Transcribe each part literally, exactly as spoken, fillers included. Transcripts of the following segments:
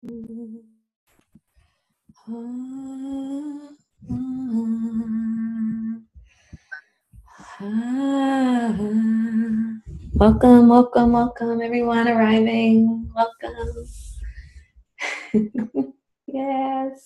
Welcome, welcome, welcome, everyone arriving. Welcome. Yes.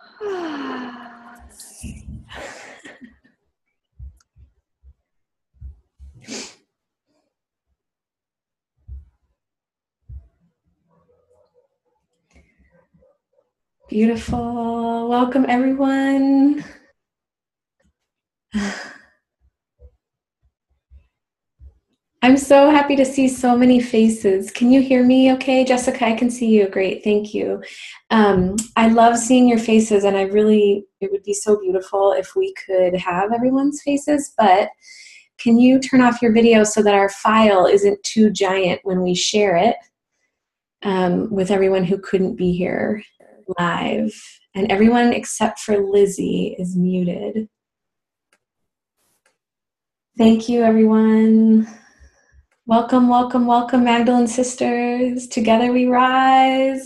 Beautiful. Welcome, everyone. I'm so happy to see so many faces. Can you hear me okay? Jessica, I can see you. Great, thank you. Um, I love seeing your faces, and I really, it would be so beautiful if we could have everyone's faces, but can you turn off your video so that our file isn't too giant when we share it um, with everyone who couldn't be here live? And everyone except for Lizzie is muted. Thank you, everyone. Welcome, welcome, welcome, Magdalene Sisters. Together we rise.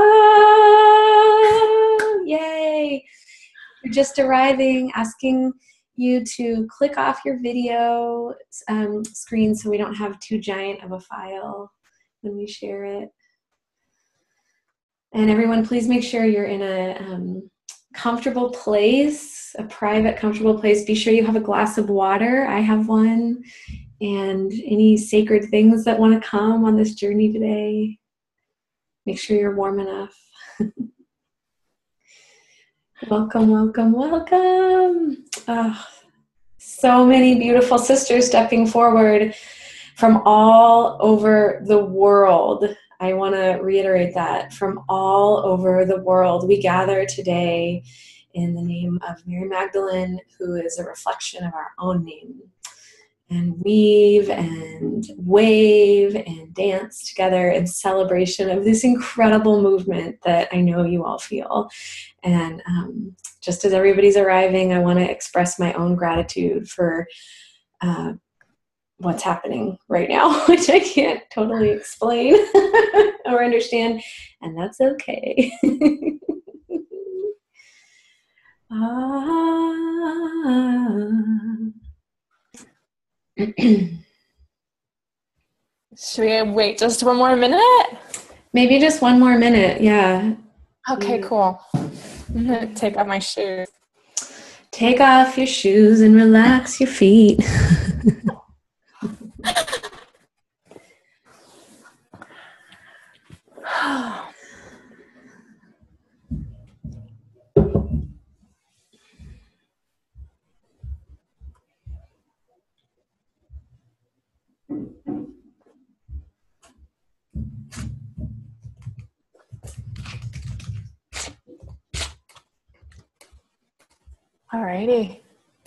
Oh, yay. You're just arriving, asking you to click off your video um, screen so we don't have too giant of a file when we share it. And everyone, please make sure you're in a um, comfortable place, a private, comfortable place. Be sure you have a glass of water. I have one. And any sacred things that want to come on this journey today. Make sure you're warm enough. Welcome, welcome, welcome. Oh, so many beautiful sisters stepping forward from all over the world. I want to reiterate that. From all over the world, we gather today in the name of Mary Magdalene, who is a reflection of our own name. And weave and wave and dance together in celebration of this incredible movement that I know you all feel. And um, just as everybody's arriving, I want to express my own gratitude for uh, what's happening right now, which I can't totally explain or understand, and that's okay. ah. Should we wait just one more minute? Maybe just one more minute, yeah. Okay, yeah. Cool. I'm gonna take off my shoes. Take off your shoes and relax your feet. Alrighty.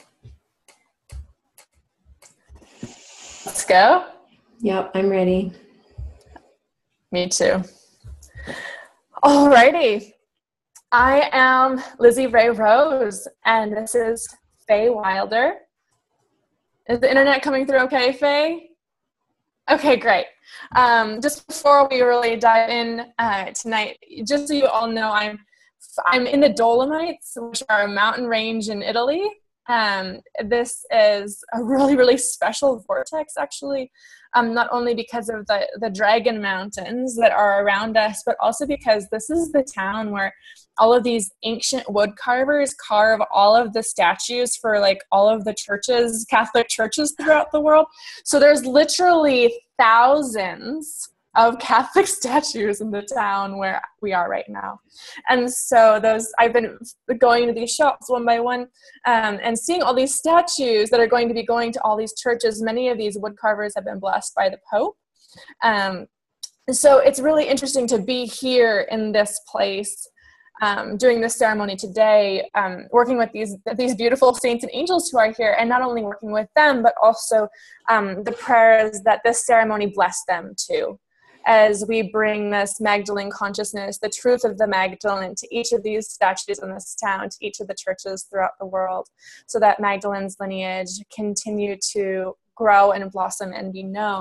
Let's go. Yep, I'm ready. Me too. Alrighty. I am Lizzie Ray Rose, and this is Faye Wilder. Is the internet coming through okay, Faye? Okay, great. Um, just before we really dive in uh, tonight, just so you all know, I'm I'm in the Dolomites, which are a mountain range in Italy. Um, this is a really, really special vortex, actually, um, not only because of the, the Dragon Mountains that are around us, but also because this is the town where all of these ancient wood carvers carve all of the statues for like all of the churches, Catholic churches throughout the world. So there's literally thousands of Catholic statues in the town where we are right now. And so those, I've been going to these shops one by one um, and seeing all these statues that are going to be going to all these churches. Many of these wood carvers have been blessed by the Pope. Um, so it's really interesting to be here in this place um, during this ceremony today, um, working with these these beautiful saints and angels who are here, and not only working with them, but also um, the prayers that this ceremony bless them too, as we bring this Magdalene consciousness, the truth of the Magdalene, to each of these statues in this town, to each of the churches throughout the world, so that Magdalene's lineage continue to grow and blossom and be known.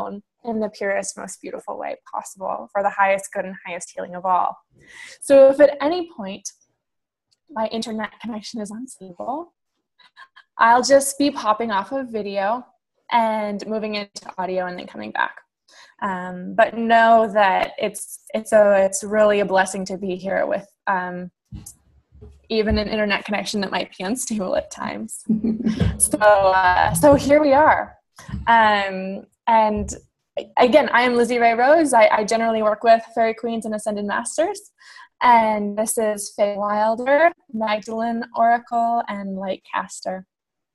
in the purest, most beautiful way possible for the highest good and highest healing of all. So if at any point my internet connection is unstable, I'll just be popping off of video and moving into audio and then coming back. Um, but know that it's it's a it's really a blessing to be here with um, even an internet connection that might be unstable at times. so uh, so here we are, um, and again, I am Lizzie Ray Rose. I, I generally work with Fairy Queens and Ascended Masters, and this is Faye Wilder, Magdalene Oracle, and Lightcaster.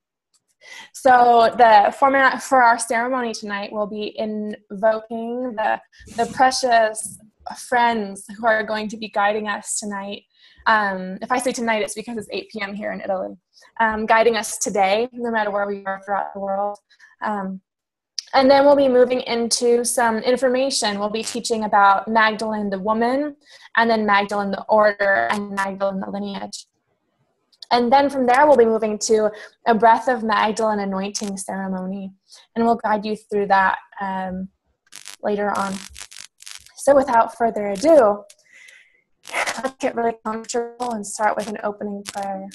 So the format for our ceremony tonight will be invoking the, the precious friends who are going to be guiding us tonight. Um, if I say tonight, it's because it's eight p.m. here in Italy. Um, guiding us today, no matter where we are throughout the world. Um, and then we'll be moving into some information. We'll be teaching about Magdalene the woman, and then Magdalene the order, and Magdalene the lineage. And then from there, we'll be moving to a Breath of Magdalene anointing ceremony. And we'll guide you through that um, later on. So without further ado, let's get really comfortable and start with an opening prayer.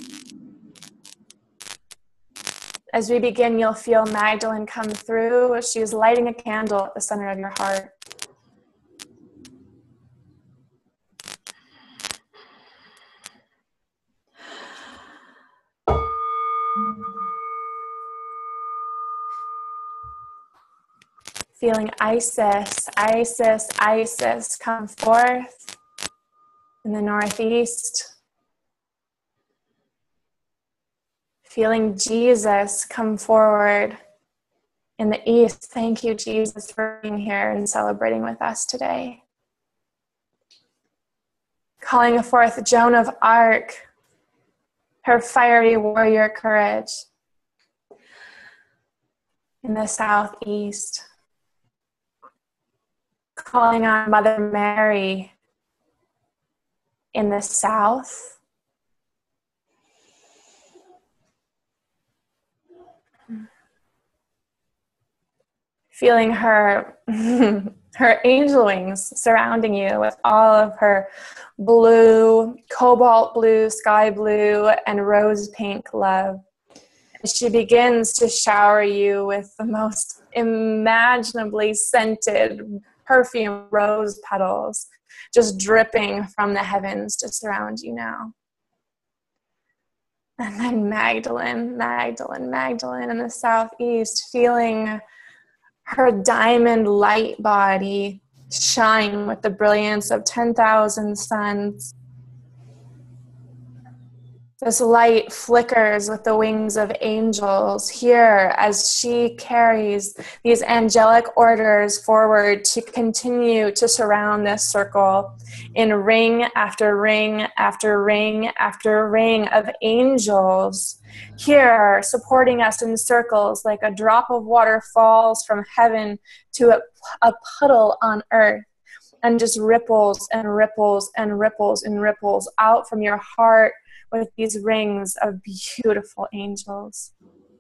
As we begin, you'll feel Magdalene come through. She's lighting a candle at the center of your heart. Feeling Isis, Isis, Isis come forth in the northeast. Feeling Jesus come forward in the east. Thank you, Jesus, for being here and celebrating with us today. Calling forth Joan of Arc, her fiery warrior courage in the southeast. Calling on Mother Mary in the south. Feeling her, her angel wings surrounding you with all of her blue, cobalt blue, sky blue, and rose pink love. And she begins to shower you with the most imaginably scented perfume rose petals just dripping from the heavens to surround you now. And then Magdalene, Magdalene, Magdalene in the southeast, feeling her diamond light body shine with the brilliance of ten thousand suns. This light flickers with the wings of angels here as she carries these angelic orders forward to continue to surround this circle in ring after ring after ring after ring of angels here supporting us in circles like a drop of water falls from heaven to a, a puddle on earth and just ripples and ripples and ripples and ripples out from your heart with these rings of beautiful angels.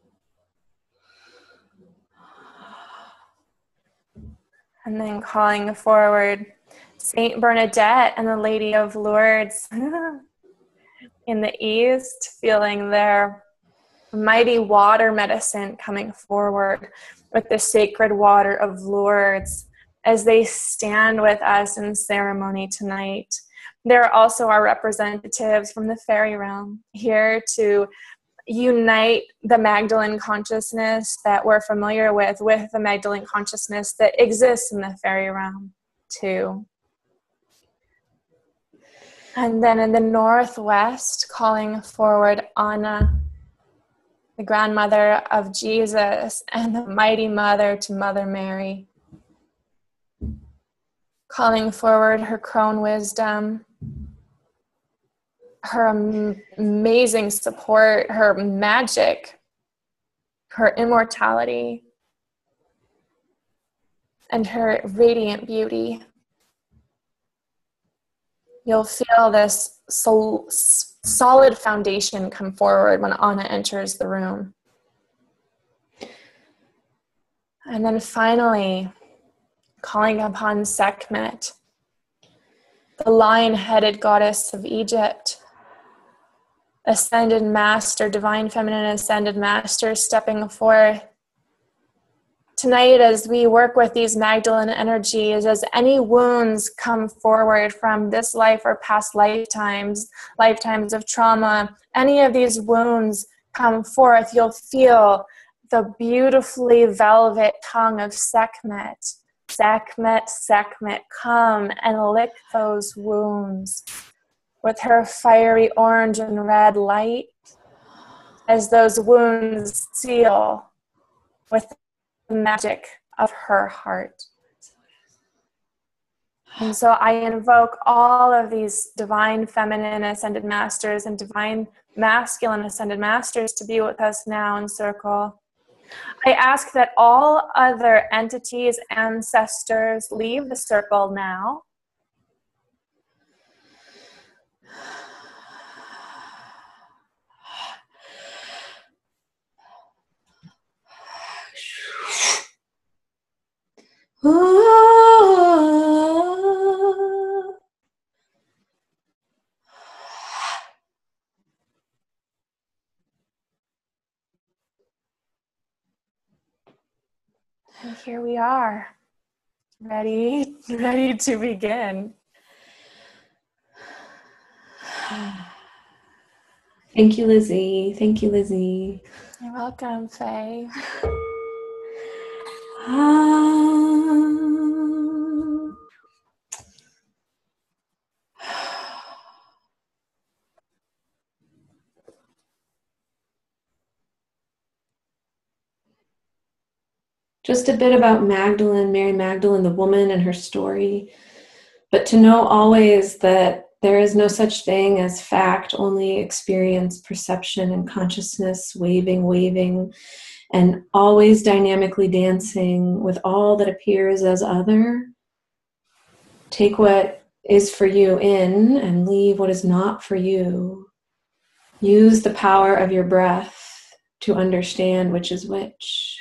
And then calling forward Saint Bernadette and the Lady of Lourdes in the east, feeling their mighty water medicine coming forward with the sacred water of Lourdes as they stand with us in ceremony tonight. There are also our representatives from the fairy realm here to unite the Magdalene consciousness that we're familiar with with the Magdalene consciousness that exists in the fairy realm too. And then in the northwest, calling forward Anna, the grandmother of Jesus and the mighty mother to Mother Mary. Calling forward her crone wisdom, her am- amazing support, her magic, her immortality, and her radiant beauty. You'll feel this sol- solid foundation come forward when Anna enters the room. And then finally, calling upon Sekhmet, the lion-headed goddess of Egypt, ascended master, divine feminine ascended master, stepping forth. Tonight, as we work with these Magdalene energies, as any wounds come forward from this life or past lifetimes, lifetimes of trauma, any of these wounds come forth, you'll feel the beautifully velvet tongue of Sekhmet. Sekhmet, Sekhmet, come and lick those wounds with her fiery orange and red light as those wounds seal with the magic of her heart. And so I invoke all of these divine feminine ascended masters and divine masculine ascended masters to be with us now in circle. I ask that all other entities, ancestors, leave the circle now. And here we are, ready, ready to begin. Thank you, Lizzie. Thank you, Lizzie. You're welcome, Faye. Um, just a bit about Magdalene, Mary Magdalene, the woman and her story, but to know always that there is no such thing as fact, only experience, perception, and consciousness, waving, waving, and always dynamically dancing with all that appears as other. Take what is for you in and leave what is not for you. Use the power of your breath to understand which is which.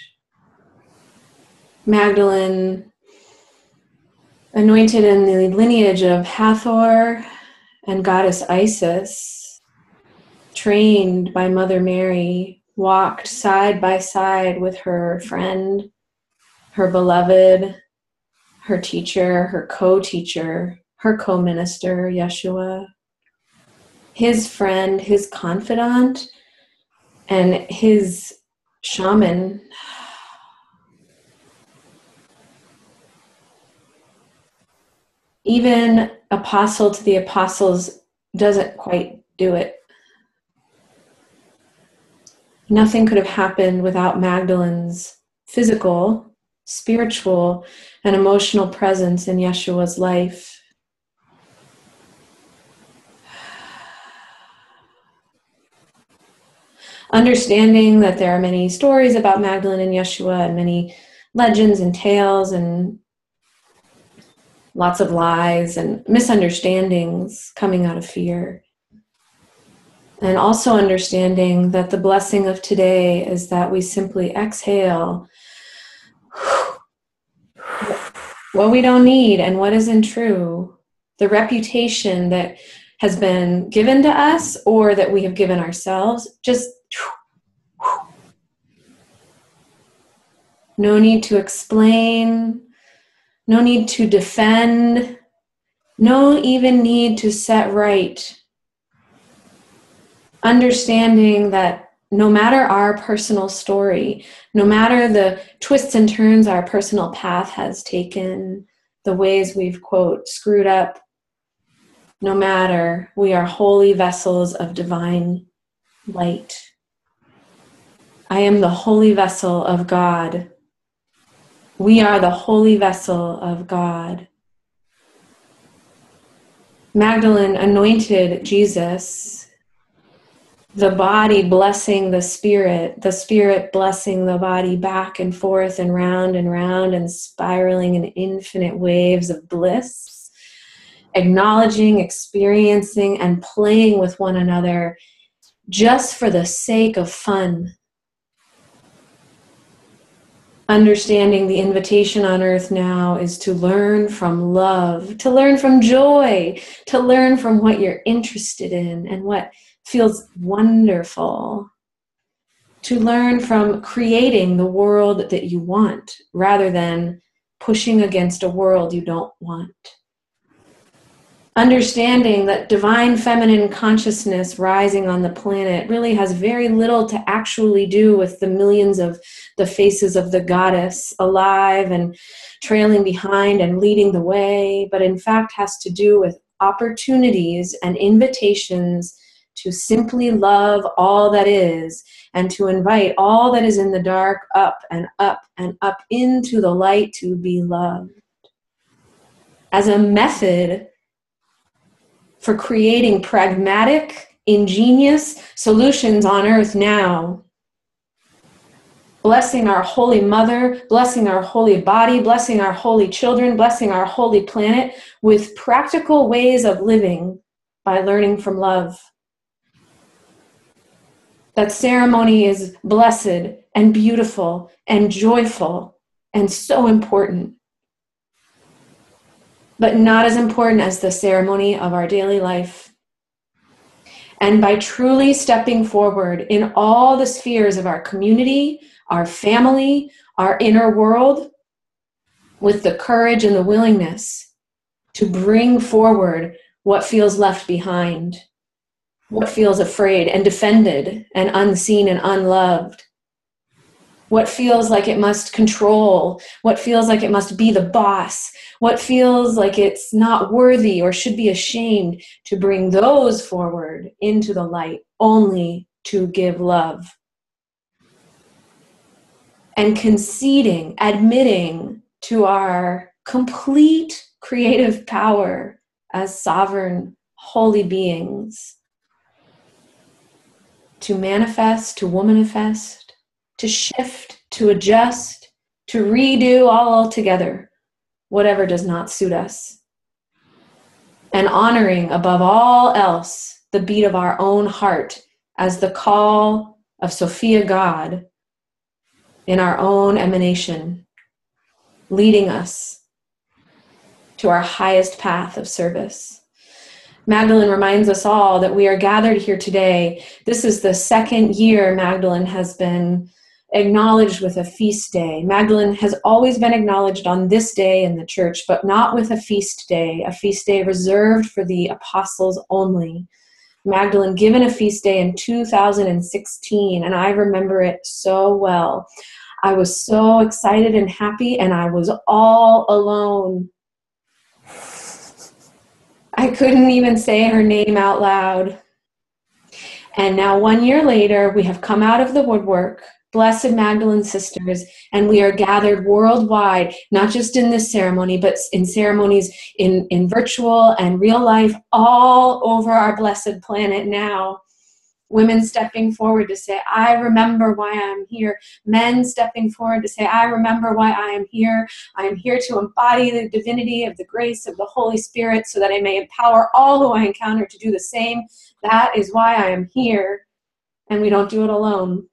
Magdalene, anointed in the lineage of Hathor and goddess Isis, trained by Mother Mary, walked side by side with her friend, her beloved, her teacher, her co-teacher, her co-minister, Yeshua, his friend, his confidant, and his shaman. Even apostle to the apostles doesn't quite do it. Nothing could have happened without Magdalene's physical, spiritual, and emotional presence in Yeshua's life. Understanding that there are many stories about Magdalene and Yeshua and many legends and tales and lots of lies and misunderstandings coming out of fear. And also understanding that the blessing of today is that we simply exhale what we don't need and what isn't true, the reputation that has been given to us or that we have given ourselves. Just no need to explain, no need to defend, no even need to set right. Understanding that no matter our personal story, no matter the twists and turns our personal path has taken, the ways we've, quote, screwed up, no matter, we are holy vessels of divine light. I am the holy vessel of God. We are the holy vessel of God. Magdalene anointed Jesus, the body blessing the spirit, the spirit blessing the body, back and forth and round and round and spiraling in infinite waves of bliss, acknowledging, experiencing, and playing with one another just for the sake of fun. Understanding the invitation on earth now is to learn from love, to learn from joy, to learn from what you're interested in and what feels wonderful, to learn from creating the world that you want rather than pushing against a world you don't want. Understanding that divine feminine consciousness rising on the planet really has very little to actually do with the millions of the faces of the goddess alive and trailing behind and leading the way, but in fact has to do with opportunities and invitations to simply love all that is and to invite all that is in the dark up and up and up into the light to be loved. As a method for creating pragmatic, ingenious solutions on earth now. Blessing our Holy Mother, blessing our holy body, blessing our holy children, blessing our holy planet with practical ways of living by learning from love. That ceremony is blessed and beautiful and joyful and so important. But not as important as the ceremony of our daily life. And by truly stepping forward in all the spheres of our community, our family, our inner world, with the courage and the willingness to bring forward what feels left behind, what feels afraid and defended and unseen and unloved, what feels like it must control, what feels like it must be the boss, what feels like it's not worthy or should be ashamed, to bring those forward into the light only to give love. And conceding, admitting to our complete creative power as sovereign, holy beings to manifest, to womanifest, to shift, to adjust, to redo all altogether whatever does not suit us. And honoring above all else the beat of our own heart as the call of Sophia God in our own emanation, leading us to our highest path of service. Magdalene reminds us all that we are gathered here today. This is the second year Magdalene has been acknowledged with a feast day. Magdalene has always been acknowledged on this day in the church, but not with a feast day, a feast day reserved for the apostles only. Magdalene given a feast day in two thousand sixteen, and I remember it so well. I was so excited and happy, and I was all alone. I couldn't even say her name out loud. And now one year later, we have come out of the woodwork, Blessed Magdalene Sisters, and we are gathered worldwide, not just in this ceremony, but in ceremonies in, in virtual and real life all over our blessed planet now. Women stepping forward to say, I remember why I'm here. Men stepping forward to say, I remember why I am here. I am here to embody the divinity of the grace of the Holy Spirit so that I may empower all who I encounter to do the same. That is why I am here. And we don't do it alone.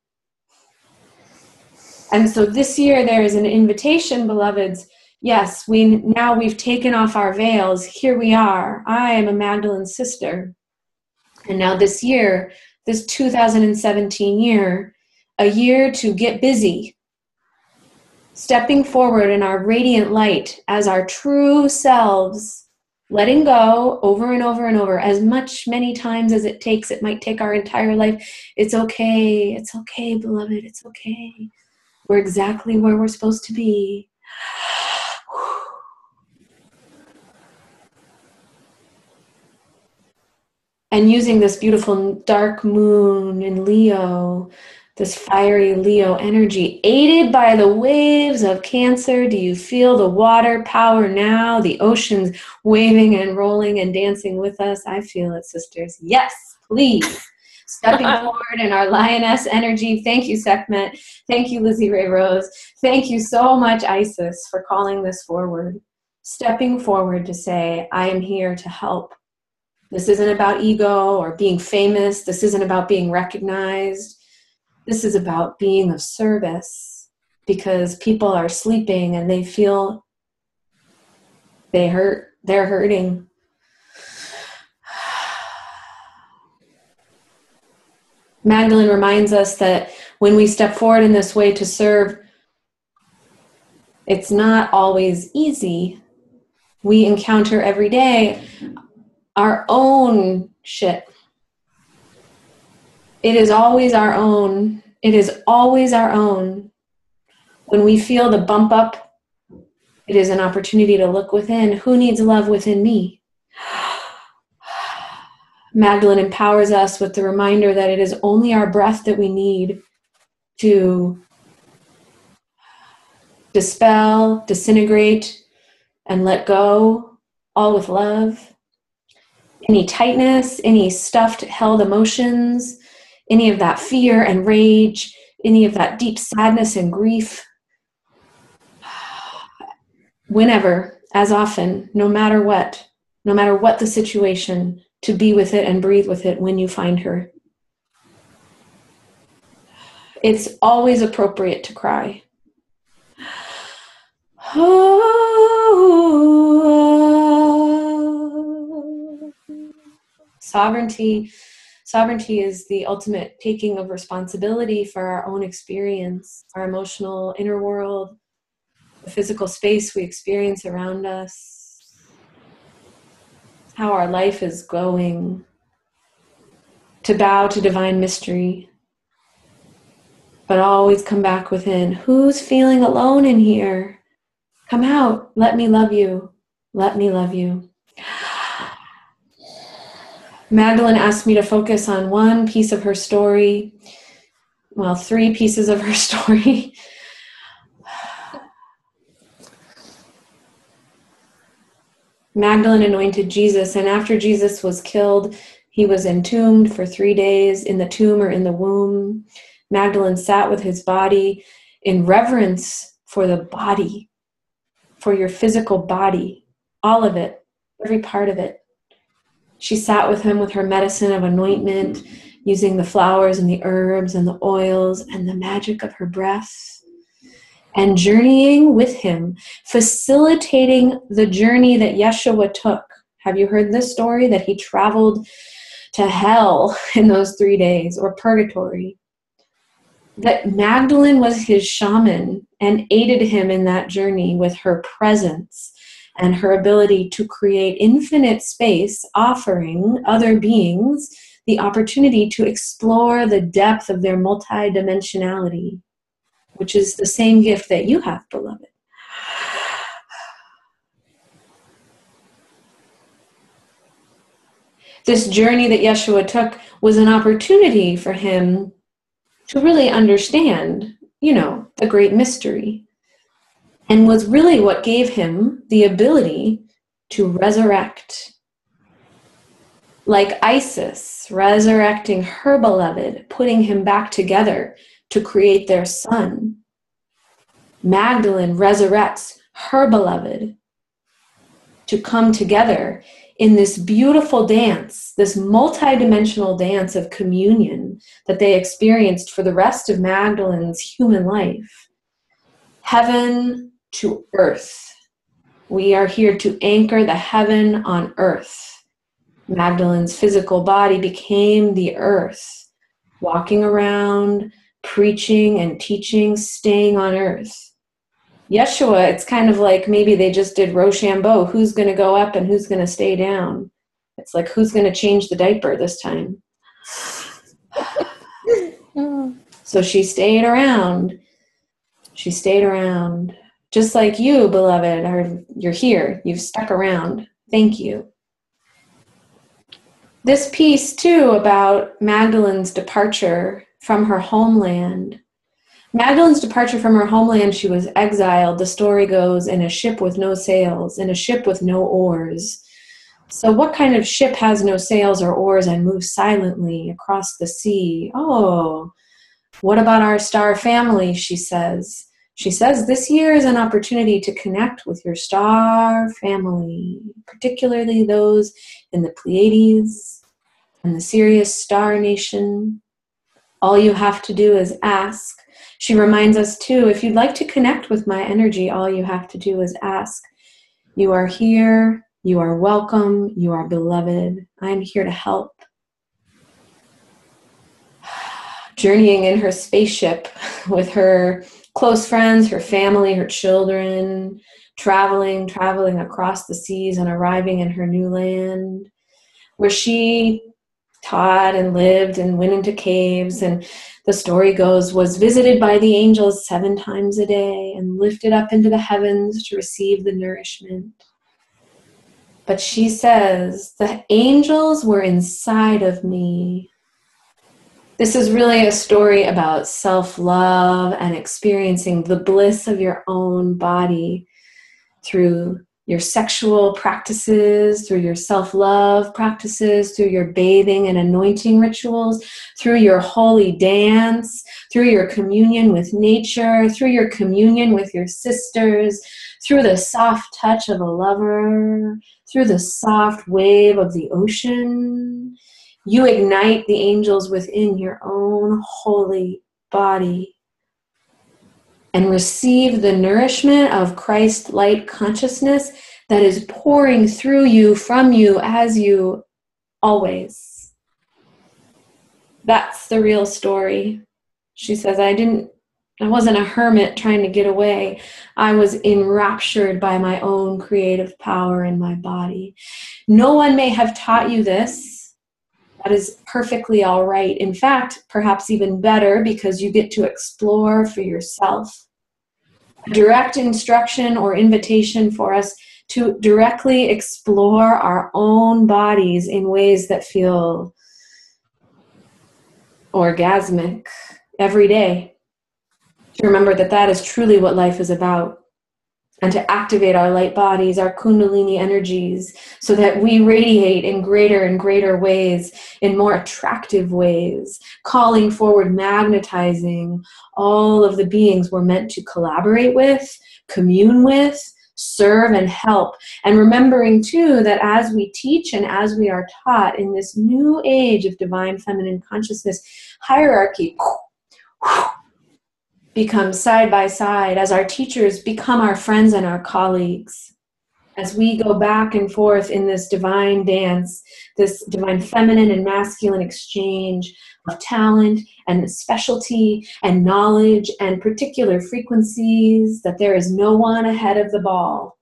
And so this year there is an invitation, beloveds. Yes, we now we've taken off our veils. Here we are. I am a Magdalene sister. And now this year, this two thousand seventeen year, a year to get busy, stepping forward in our radiant light as our true selves, letting go over and over and over, as much, many times as it takes. It might take our entire life. It's okay. It's okay, beloved. It's okay. We're exactly where we're supposed to be. And using this beautiful dark moon in Leo, this fiery Leo energy, aided by the waves of Cancer. Do you feel the water power now? The oceans waving and rolling and dancing with us? I feel it, sisters. Yes, please. Stepping forward in our lioness energy. Thank you, Sekhmet. Thank you, Lizzie Ray Rose. Thank you so much, Isis, for calling this forward. Stepping forward to say, I am here to help. This isn't about ego or being famous. This isn't about being recognized. This is about being of service. because people are sleeping and they feel they hurt, they're hurting. Magdalene reminds us that when we step forward in this way to serve, it's not always easy. We encounter every day our own shit. It is always our own. It is always our own. When we feel the bump up, it is an opportunity to look within. Who needs love within me? Magdalene empowers us with the reminder that it is only our breath that we need to dispel, disintegrate, and let go, all with love. Any tightness, any stuffed, held emotions, any of that fear and rage, any of that deep sadness and grief. Whenever, as often, no matter what, no matter what the situation, to be with it and breathe with it when you find her. It's always appropriate to cry. Oh. Sovereignty, sovereignty is the ultimate taking of responsibility for our own experience, our emotional inner world, the physical space we experience around us, how our life is going, to bow to divine mystery, but always come back within. Who's feeling alone in here? Come out. Let me love you. Let me love you. Magdalene asked me to focus on one piece of her story. Well, three pieces of her story. Magdalene anointed Jesus, and after Jesus was killed, he was entombed for three days in the tomb or in the womb. Magdalene sat with his body in reverence for the body, for your physical body, all of it, every part of it. She sat with him with her medicine of anointment, using the flowers and the herbs and the oils and the magic of her breath, and journeying with him, facilitating the journey that Yeshua took. Have you heard this story? That he traveled to hell in those three days, or purgatory. That Magdalene was his shaman and aided him in that journey with her presence and her ability to create infinite space, offering other beings the opportunity to explore the depth of their multidimensionality, which is the same gift that you have, beloved. This journey that Yeshua took was an opportunity for him to really understand, you know, the great mystery, and was really what gave him the ability to resurrect. Like Isis resurrecting her beloved, putting him back together to create their son. Magdalene resurrects her beloved to come together in this beautiful dance, this multidimensional dance of communion that they experienced for the rest of Magdalene's human life. Heaven to earth. We are here to anchor the heaven on earth. Magdalene's physical body became the earth, walking around, preaching and teaching, staying on earth. Yeshua, it's kind of like maybe they just did Rochambeau. Who's going to go up and who's going to stay down? It's like, who's going to change the diaper this time? So she stayed around. She stayed around. Just like you, beloved, are, you're here. You've stuck around. Thank you. This piece, too, about Magdalene's departure from her homeland. Magdalene's departure from her homeland, she was exiled, the story goes, in a ship with no sails, in a ship with no oars. So what kind of ship has no sails or oars and moves silently across the sea? Oh, what about our star family, she says. She says this year is an opportunity to connect with your star family, particularly those in the Pleiades and the Sirius star nation. All you have to do is ask. She reminds us too, if you'd like to connect with my energy, all you have to do is ask. You are here. You are welcome. You are beloved. I'm here to help. Journeying in her spaceship with her close friends, her family, her children, traveling, traveling across the seas and arriving in her new land, where she taught and lived and went into caves, and the story goes, was visited by the angels seven times a day and lifted up into the heavens to receive the nourishment. But she says, the angels were inside of me. This is really a story about self-love and experiencing the bliss of your own body through your sexual practices, through your self-love practices, through your bathing and anointing rituals, through your holy dance, through your communion with nature, through your communion with your sisters, through the soft touch of a lover, through the soft wave of the ocean. You ignite the angels within your own holy body and receive the nourishment of Christ light consciousness that is pouring through you, from you, as you always. That's the real story. She says, I didn't, I wasn't a hermit trying to get away. I was enraptured by my own creative power in my body. No one may have taught you this. That is perfectly all right. In fact, perhaps even better, because you get to explore for yourself. A direct instruction or invitation for us to directly explore our own bodies in ways that feel orgasmic every day. To remember that that is truly what life is about. And to activate our light bodies, our kundalini energies, so that we radiate in greater and greater ways, in more attractive ways, calling forward, magnetizing all of the beings we're meant to collaborate with, commune with, serve and help. And remembering too that as we teach and as we are taught in this new age of divine feminine consciousness, hierarchy become side by side, as our teachers become our friends and our colleagues, as we go back and forth in this divine dance, this divine feminine and masculine exchange of talent and specialty and knowledge and particular frequencies, that there is no one ahead of the ball.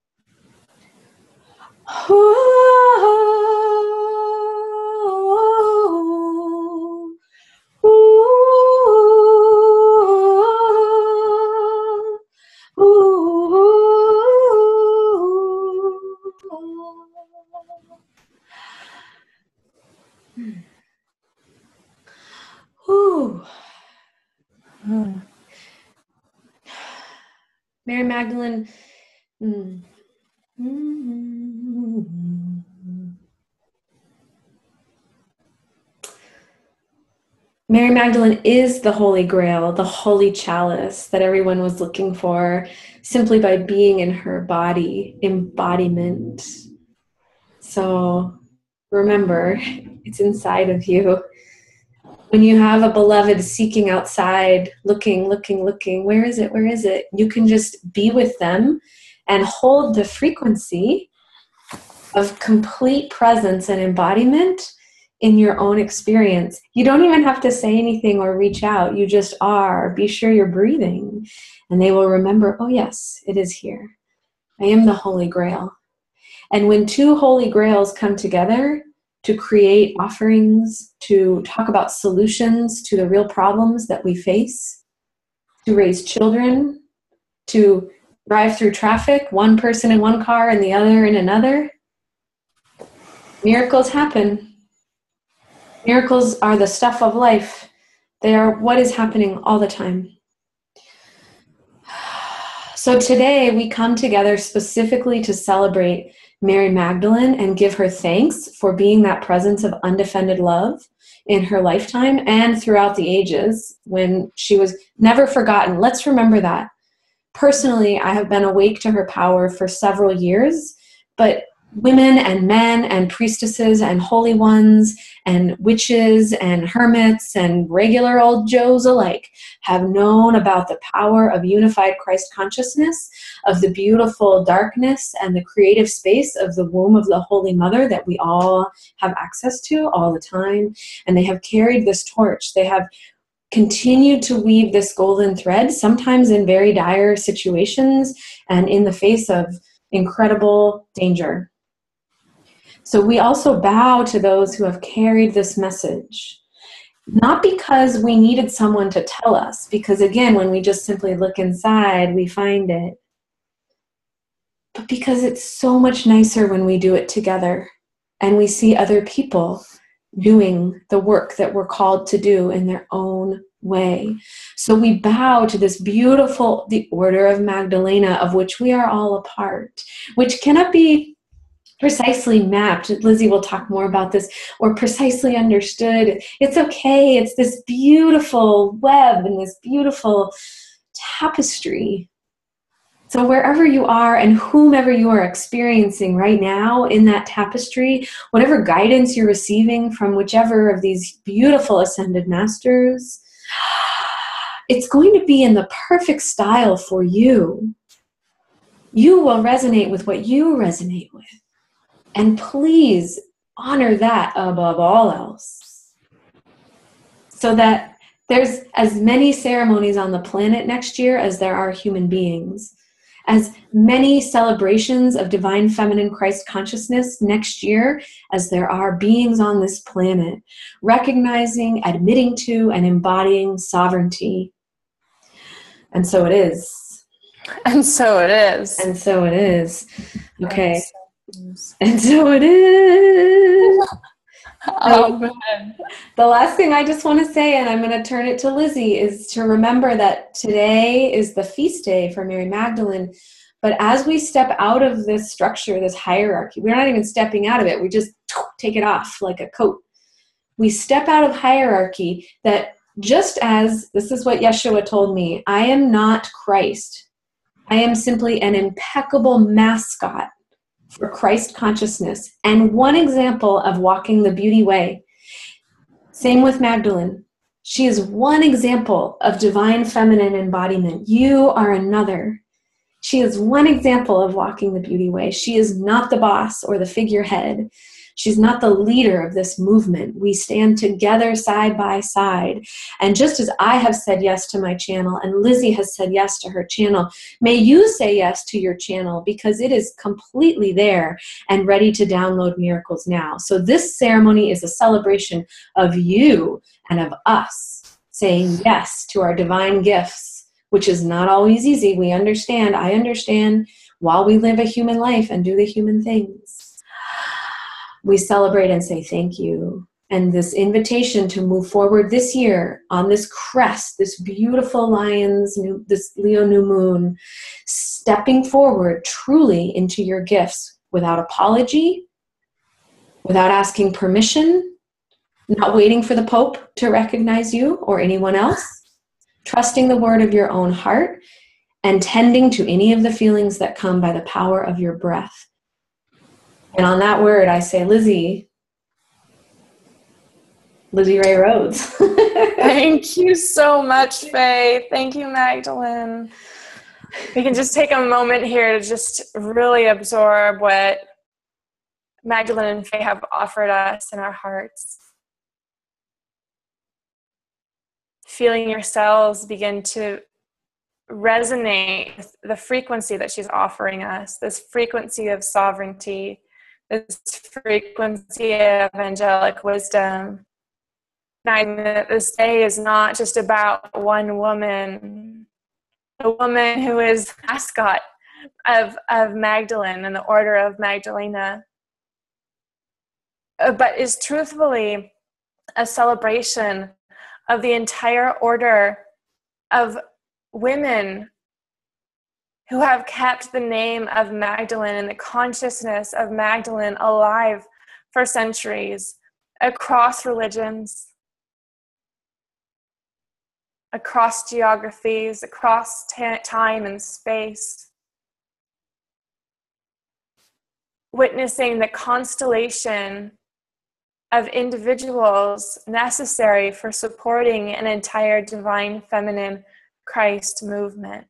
Ooh. Mm. Mary Magdalene. Mm. Mm-hmm. Mary Magdalene is the Holy Grail, the holy chalice that everyone was looking for simply by being in her body, embodiment. So remember, it's inside of you. When you have a beloved seeking outside, looking, looking, looking, where is it, where is it? You can just be with them and hold the frequency of complete presence and embodiment in your own experience. You don't even have to say anything or reach out. You just are. Be sure you're breathing. And they will remember, oh yes, it is here. I am the Holy Grail. And when two Holy Grails come together to create offerings, to talk about solutions to the real problems that we face, to raise children, to drive through traffic, one person in one car and the other in another, miracles happen. Miracles are the stuff of life. They are what is happening all the time. So today we come together specifically to celebrate Mary Magdalene and give her thanks for being that presence of undefended love in her lifetime and throughout the ages when she was never forgotten. Let's remember that. Personally, I have been awake to her power for several years, but women and men and priestesses and holy ones and witches and hermits and regular old Joes alike have known about the power of unified Christ consciousness, of the beautiful darkness and the creative space of the womb of the Holy Mother that we all have access to all the time. And they have carried this torch. They have continued to weave this golden thread, sometimes in very dire situations and in the face of incredible danger. So we also bow to those who have carried this message, not because we needed someone to tell us, because again, when we just simply look inside, we find it, but because it's so much nicer when we do it together and we see other people doing the work that we're called to do in their own way. So we bow to this beautiful, the Order of Magdalena, of which we are all a part, which cannot be precisely mapped. Lizzie will talk more about this, or precisely understood. It's okay. It's this beautiful web and this beautiful tapestry. So wherever you are and whomever you are experiencing right now in that tapestry, whatever guidance you're receiving from whichever of these beautiful ascended masters, it's going to be in the perfect style for you. You will resonate with what you resonate with. And please honor that above all else. So that there's as many ceremonies on the planet next year as there are human beings. As many celebrations of divine feminine Christ consciousness next year as there are beings on this planet, recognizing, admitting to, and embodying sovereignty. And so it is. And so it is. And so it is. Okay. And so it is. Oh, so, the last thing I just want to say, and I'm going to turn it to Lizzie, is to remember that today is the feast day for Mary Magdalene. But as we step out of this structure, this hierarchy, we're not even stepping out of it. We just take it off like a coat. We step out of hierarchy, that just as, this is what Yeshua told me, I am not Christ. I am simply an impeccable mascot for Christ consciousness, and one example of walking the beauty way. Same with Magdalene. She is one example of divine feminine embodiment. You are another. She is one example of walking the beauty way. She is not the boss or the figurehead. She's not the leader of this movement. We stand together side by side. And just as I have said yes to my channel and Lizzie has said yes to her channel, may you say yes to your channel, because it is completely there and ready to download miracles now. So this ceremony is a celebration of you and of us saying yes to our divine gifts, which is not always easy. We understand. I understand while we live a human life and do the human things. We celebrate and say thank you. And this invitation to move forward this year on this crest, this beautiful lion's, new, this Leo new moon, stepping forward truly into your gifts without apology, without asking permission, not waiting for the Pope to recognize you or anyone else, trusting the word of your own heart, and tending to any of the feelings that come by the power of your breath. And on that word, I say, Lizzie, Lizzie Ray Rhodes. Thank you so much, Faye. Thank you, Magdalene. We can just take a moment here to just really absorb what Magdalene and Faye have offered us in our hearts. Feeling your cells begin to resonate with the frequency that she's offering us, this frequency of sovereignty, this frequency of angelic wisdom. Knowing that this day is not just about one woman, a woman who is mascot of, of Magdalene and the Order of Magdalena, but is truthfully a celebration of the entire order of women who have kept the name of Magdalene and the consciousness of Magdalene alive for centuries, across religions, across geographies, across ta- time and space. witnessing the constellation of individuals necessary for supporting an entire divine feminine Christ movement.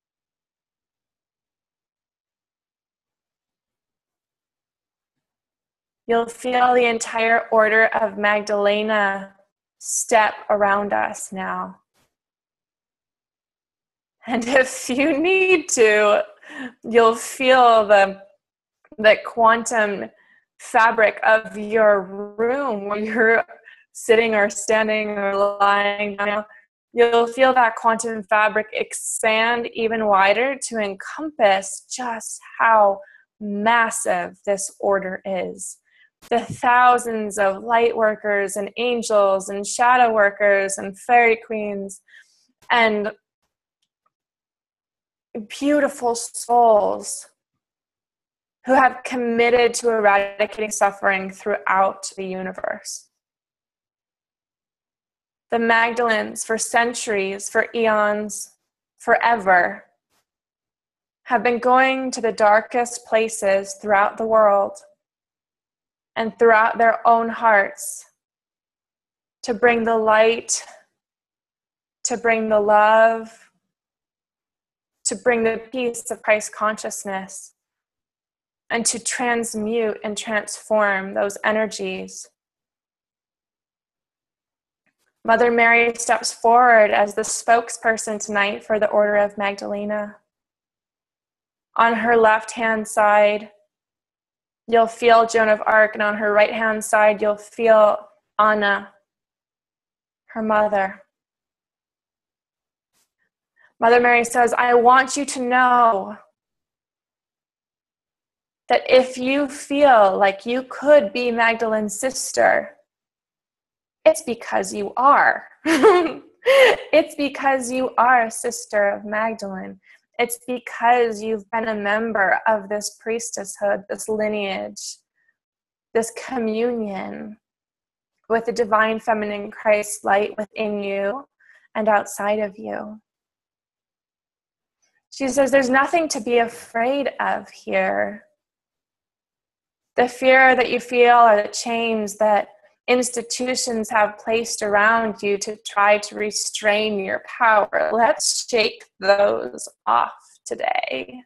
You'll feel the entire order of Magdalena step around us now. And if you need to, you'll feel the, the quantum fabric of your room where you're sitting or standing or lying down. You'll feel that quantum fabric expand even wider to encompass just how massive this order is. The thousands of light workers and angels and shadow workers and fairy queens and beautiful souls who have committed to eradicating suffering throughout the universe. The Magdalens, for centuries, for eons, forever, have been going to the darkest places throughout the world and throughout their own hearts to bring the light, to bring the love, to bring the peace of Christ consciousness, and to transmute and transform those energies. Mother Mary steps forward as the spokesperson tonight for the Order of Magdalena. On her left-hand side, you'll feel Joan of Arc, and on her right-hand side, you'll feel Anna, her mother. Mother Mary says, I want you to know that if you feel like you could be Magdalene's sister, it's because you are. It's because you are a sister of Magdalene. It's because you've been a member of this priestesshood, this lineage, this communion with the divine feminine Christ light within you and outside of you. She says there's nothing to be afraid of here. The fear that you feel are the chains that institutions have placed around you to try to restrain your power. Let's shake those off today.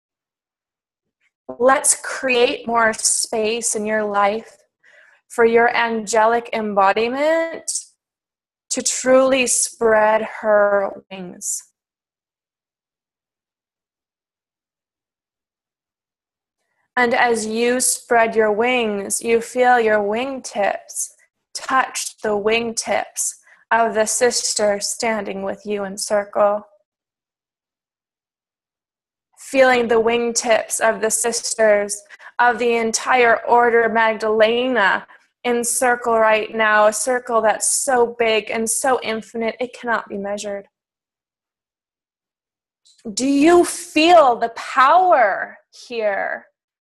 Let's create more space in your life for your angelic embodiment to truly spread her wings. And as you spread your wings, you feel your wingtips touch the wingtips of the sister standing with you in circle. Feeling the wingtips of the sisters of the entire Order Magdalena in circle right now, a circle that's so big and so infinite it cannot be measured. Do you feel the power here?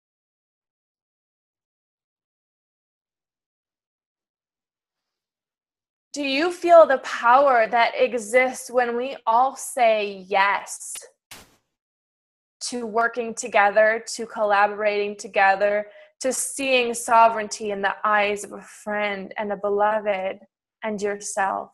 Do you feel the power that exists when we all say yes to working together, to collaborating together, to seeing sovereignty in the eyes of a friend and a beloved and yourself?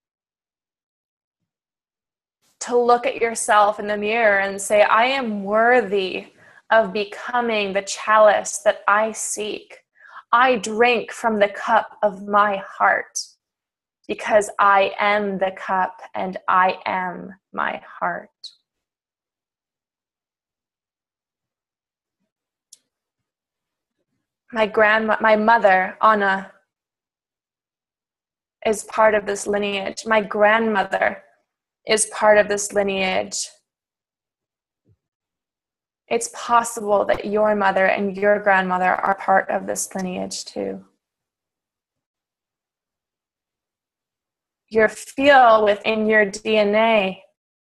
To look at yourself in the mirror and say, I am worthy of becoming the chalice that I seek. I drink from the cup of my heart. Because I am the cup and I am my heart. My grandma, my mother, Anna, is part of this lineage. My grandmother is part of this lineage. It's possible that your mother and your grandmother are part of this lineage too. You feel within your D N A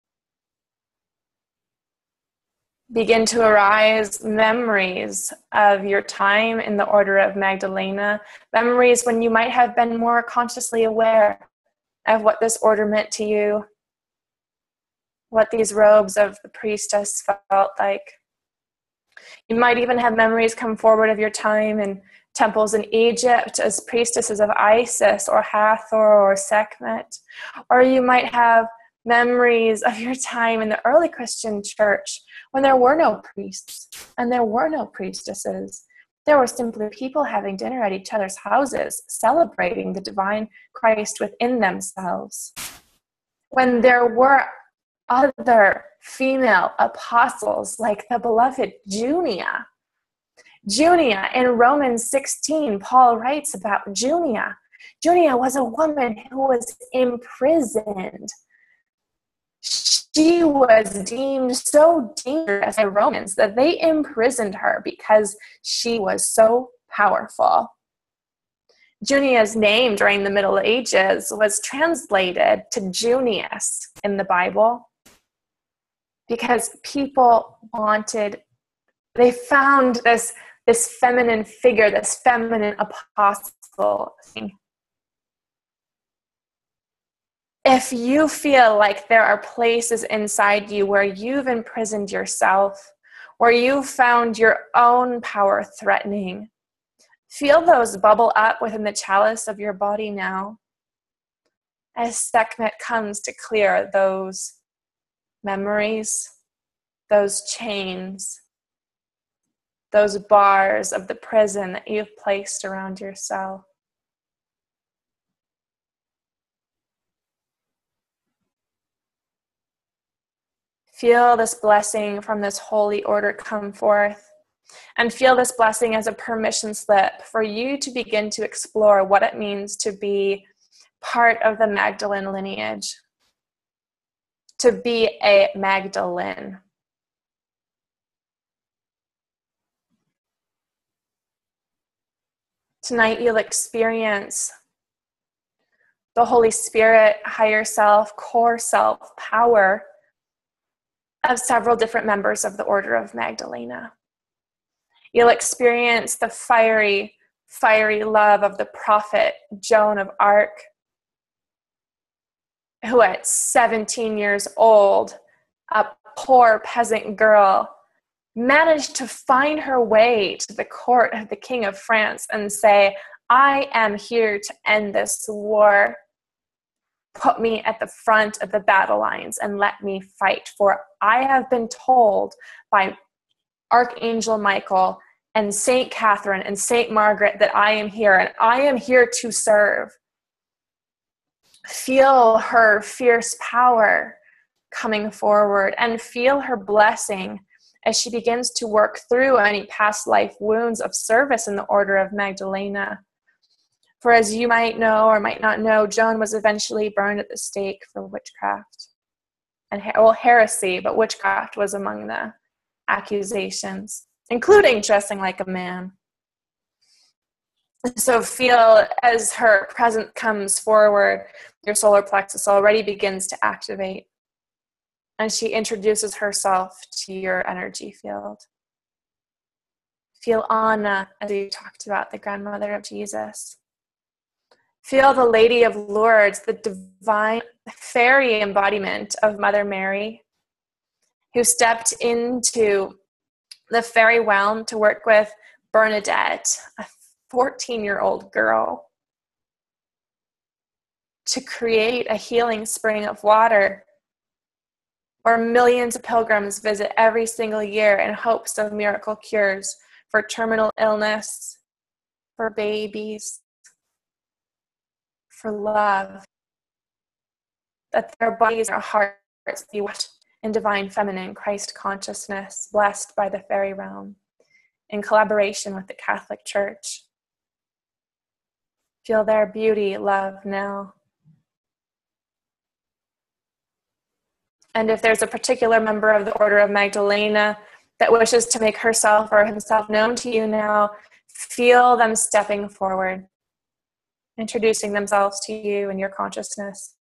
begin to arise memories of your time in the Order of Magdalena, memories when you might have been more consciously aware of what this order meant to you, what these robes of the priestess felt like. You might even have memories come forward of your time in temples in Egypt as priestesses of Isis or Hathor or Sekhmet. Or you might have memories of your time in the early Christian church when there were no priests and there were no priestesses. There were simply people having dinner at each other's houses, celebrating the divine Christ within themselves. When there were other female apostles like the beloved Junia. Junia, in Romans sixteen, Paul writes about Junia. Junia was a woman who was imprisoned. She was deemed so dangerous by Romans that they imprisoned her because she was so powerful. Junia's name during the Middle Ages was translated to Junius in the Bible because people wanted, they found this, this feminine figure, this feminine apostle thing. If you feel like there are places inside you where you've imprisoned yourself, where you've found your own power threatening, feel those bubble up within the chalice of your body now as Sekhmet comes to clear those memories, those chains, those bars of the prison that you've placed around yourself. Feel this blessing from this holy order come forth, and feel this blessing as a permission slip for you to begin to explore what it means to be part of the Magdalene lineage, to be a Magdalene. Tonight you'll experience the Holy Spirit, higher self, core self, power of several different members of the Order of Magdalena. You'll experience the fiery, fiery love of the prophet Joan of Arc, who at seventeen years old, a poor peasant girl, managed to find her way to the court of the King of France and say, I am here to end this war. Put me at the front of the battle lines and let me fight, for I have been told by Archangel Michael and Saint Catherine and Saint Margaret that I am here, and I am here to serve. Feel her fierce power coming forward, and feel her blessing as she begins to work through any past life wounds of service in the Order of Magdalena. For as you might know or might not know, Joan was eventually burned at the stake for witchcraft. And, well, heresy, but witchcraft was among the accusations, including dressing like a man. So feel as her presence comes forward, your solar plexus already begins to activate. And she introduces herself to your energy field. Feel Anna, as we talked about, the grandmother of Jesus. Feel the Lady of Lourdes, the divine fairy embodiment of Mother Mary, who stepped into the fairy realm to work with Bernadette, a fourteen-year-old girl, to create a healing spring of water where millions of pilgrims visit every single year in hopes of miracle cures for terminal illness, for babies, for love, that their bodies and hearts be washed in divine feminine Christ consciousness, blessed by the fairy realm, in collaboration with the Catholic Church. Feel their beauty, love now. And if there's a particular member of the Order of Magdalena that wishes to make herself or himself known to you now, feel them stepping forward, introducing themselves to you in your consciousness.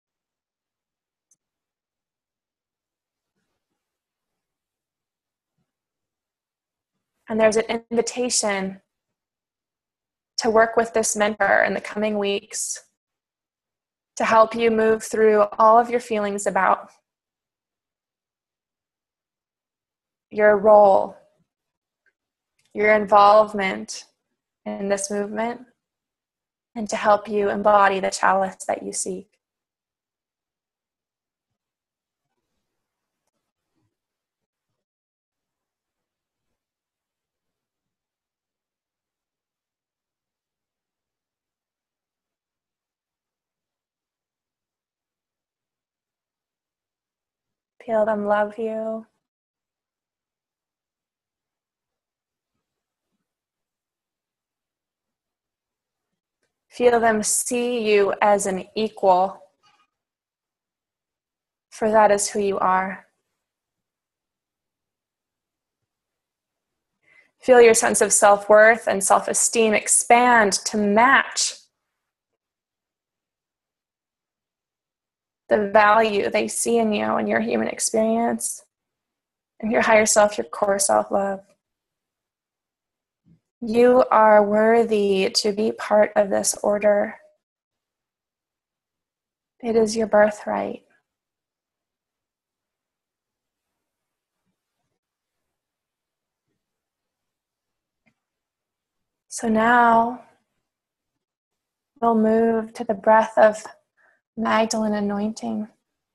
And there's an invitation to work with this mentor in the coming weeks to help you move through all of your feelings about your role your involvement in this movement, and to help you embody the chalice that you seek. Feel them love you. Feel them see you as an equal, for that is who you are. Feel your sense of self-worth and self-esteem expand to match the value they see in you and your human experience, and your higher self, your core self-love. You are worthy to be part of this order. It is your birthright. So now we'll move to the breath of Magdalene anointing.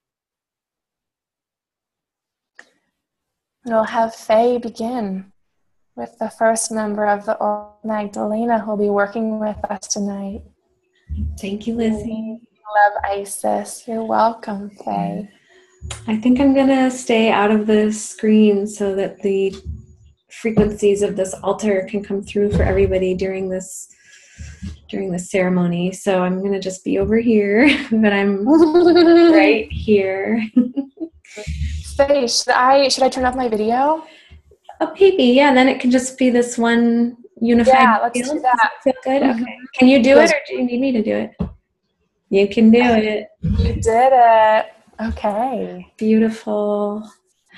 And we'll have Faye begin with the first member of the Order of Magdalena who'll be working with us tonight. Thank you, Lizzie. Love Isis. You're welcome, Faye. I think I'm going to stay out of the screen so that the frequencies of this altar can come through for everybody during this during the ceremony. So I'm going to just be over here, but I'm right here. Faye, should I, should I turn off my video? Oh, maybe, yeah. Then it can just be this one unified Yeah, let's field. do that. Does that feel good? Mm-hmm. Okay. Can you do it, or do you need me to do it? You can do it. You did it. Okay. Beautiful.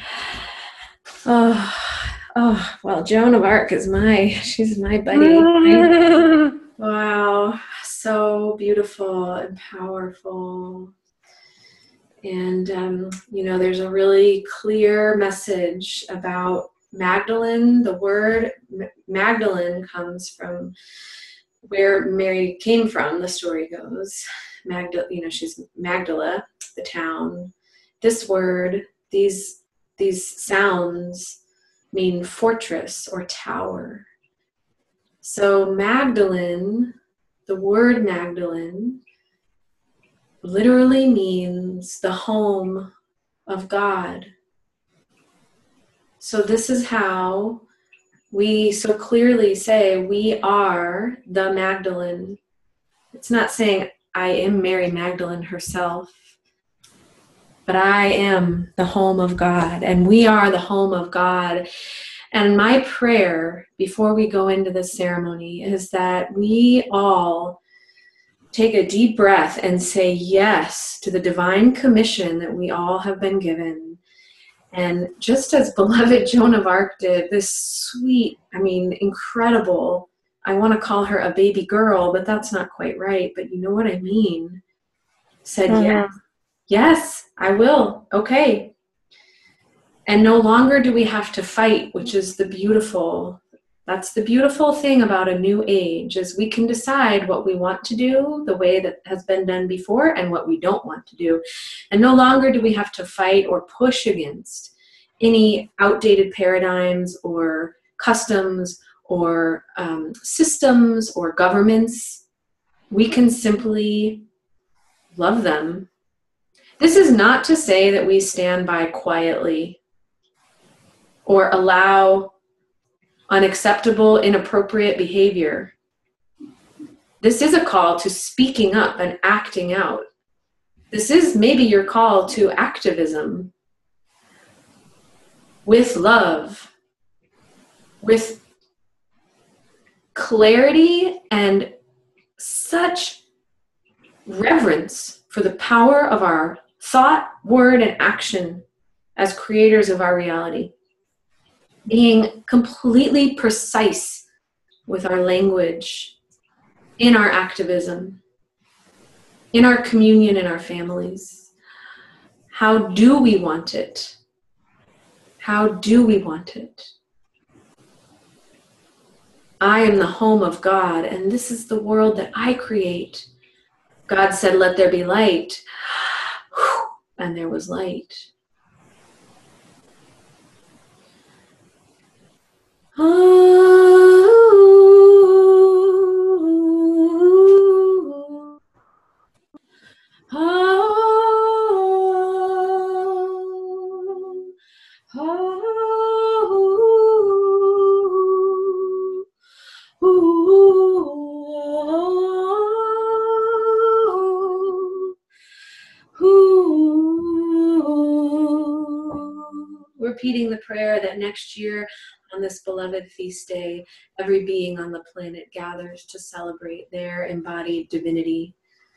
Oh, oh. Well, Joan of Arc is my. She's my buddy. Wow, so beautiful and powerful. And, um, you know, there's a really clear message about Magdalene. The word Magdalene comes from where Mary came from, the story goes. Magda, you know, she's Magdala, the town. This word, these, these sounds mean fortress or tower. So Magdalene, the word Magdalene, literally means the home of God. So this is how we so clearly say we are the Magdalene. It's not saying I am Mary Magdalene herself, but I am the home of God, and we are the home of God. And my prayer before we go into this ceremony is that we all take a deep breath and say yes to the divine commission that we all have been given. And just as beloved Joan of Arc did, this sweet, I mean, incredible, I want to call her a baby girl, but that's not quite right, but you know what I mean, said mm-hmm. yes, yes, I will, okay. And no longer do we have to fight, which is the beautiful, that's the beautiful thing about a new age, is we can decide what we want to do the way that has been done before and what we don't want to do. And no longer do we have to fight or push against any outdated paradigms or customs or um, systems or governments. We can simply love them. This is not to say that we stand by quietly or allow unacceptable, inappropriate behavior. This is a call to speaking up and acting out. This is maybe your call to activism with love, with clarity and such reverence for the power of our thought, word, and action as creators of our reality. Being completely precise with our language, in our activism, in our communion in our families. How do we want it? How do we want it? I am the home of God, and this is the world that I create. God said, let there be light. And there was light. Oh, oh, oh, repeating the prayer that next year on this beloved feast day, every being on the planet gathers to celebrate their embodied divinity.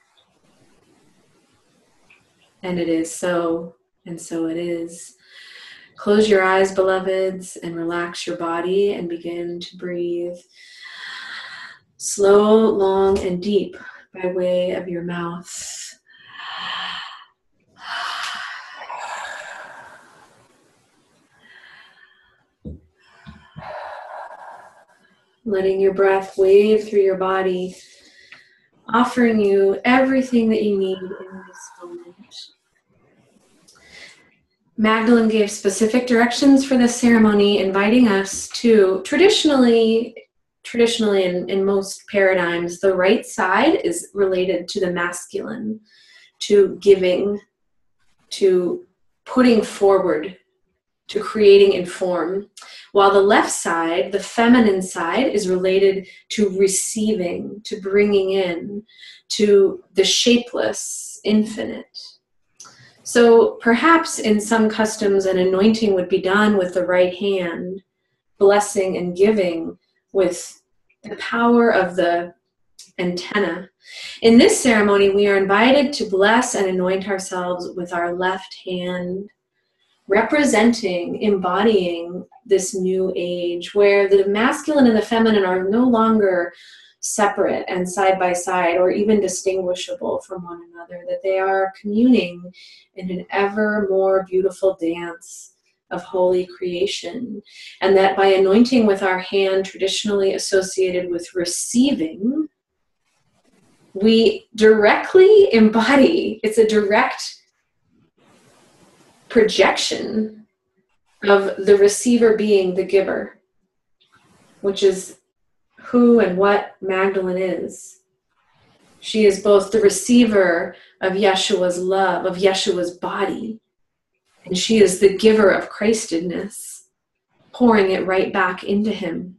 And it is so, and so it is. Close your eyes, beloveds, and relax your body and begin to breathe slow, long, and deep by way of your mouth. Letting your breath wave through your body, offering you everything that you need in this moment. Magdalene gave specific directions for this ceremony, inviting us to, traditionally, traditionally in, in most paradigms, the right side is related to the masculine, to giving, to putting forward, to creating in form, while the left side, the feminine side, is related to receiving, to bringing in, to the shapeless, infinite. So perhaps in some customs an anointing would be done with the right hand, blessing and giving with the power of the antenna. In this ceremony, we are invited to bless and anoint ourselves with our left hand, representing, embodying this new age where the masculine and the feminine are no longer separate and side by side or even distinguishable from one another, that they are communing in an ever more beautiful dance of holy creation, and that by anointing with our hand traditionally associated with receiving, we directly embody, it's a direct projection of the receiver being the giver, which is who and what Magdalene is. She is both the receiver of Yeshua's love, of Yeshua's body, and she is the giver of Christedness, pouring it right back into him.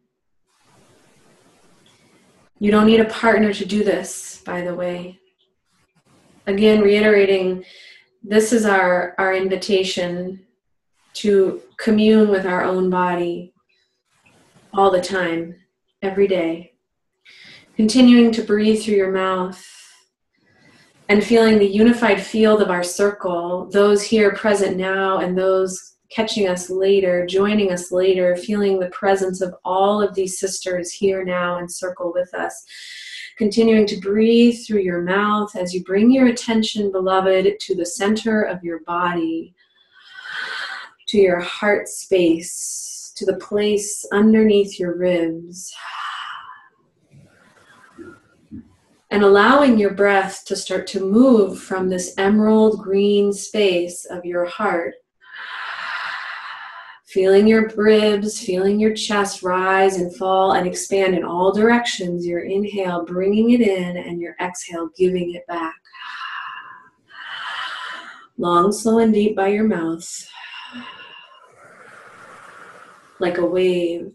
You don't need a partner to do this, by the way. Again, reiterating, this is our, our invitation to commune with our own body all the time, every day. Continuing to breathe through your mouth and feeling the unified field of our circle, those here present now and those catching us later, joining us later, feeling the presence of all of these sisters here now and circle with us. Continuing to breathe through your mouth as you bring your attention, beloved, to the center of your body, to your heart space, to the place underneath your ribs. And allowing your breath to start to move from this emerald green space of your heart. Feeling your ribs, feeling your chest rise and fall and expand in all directions. Your inhale, bringing it in, and your exhale, giving it back. Long, slow, and deep by your mouth. Like a wave.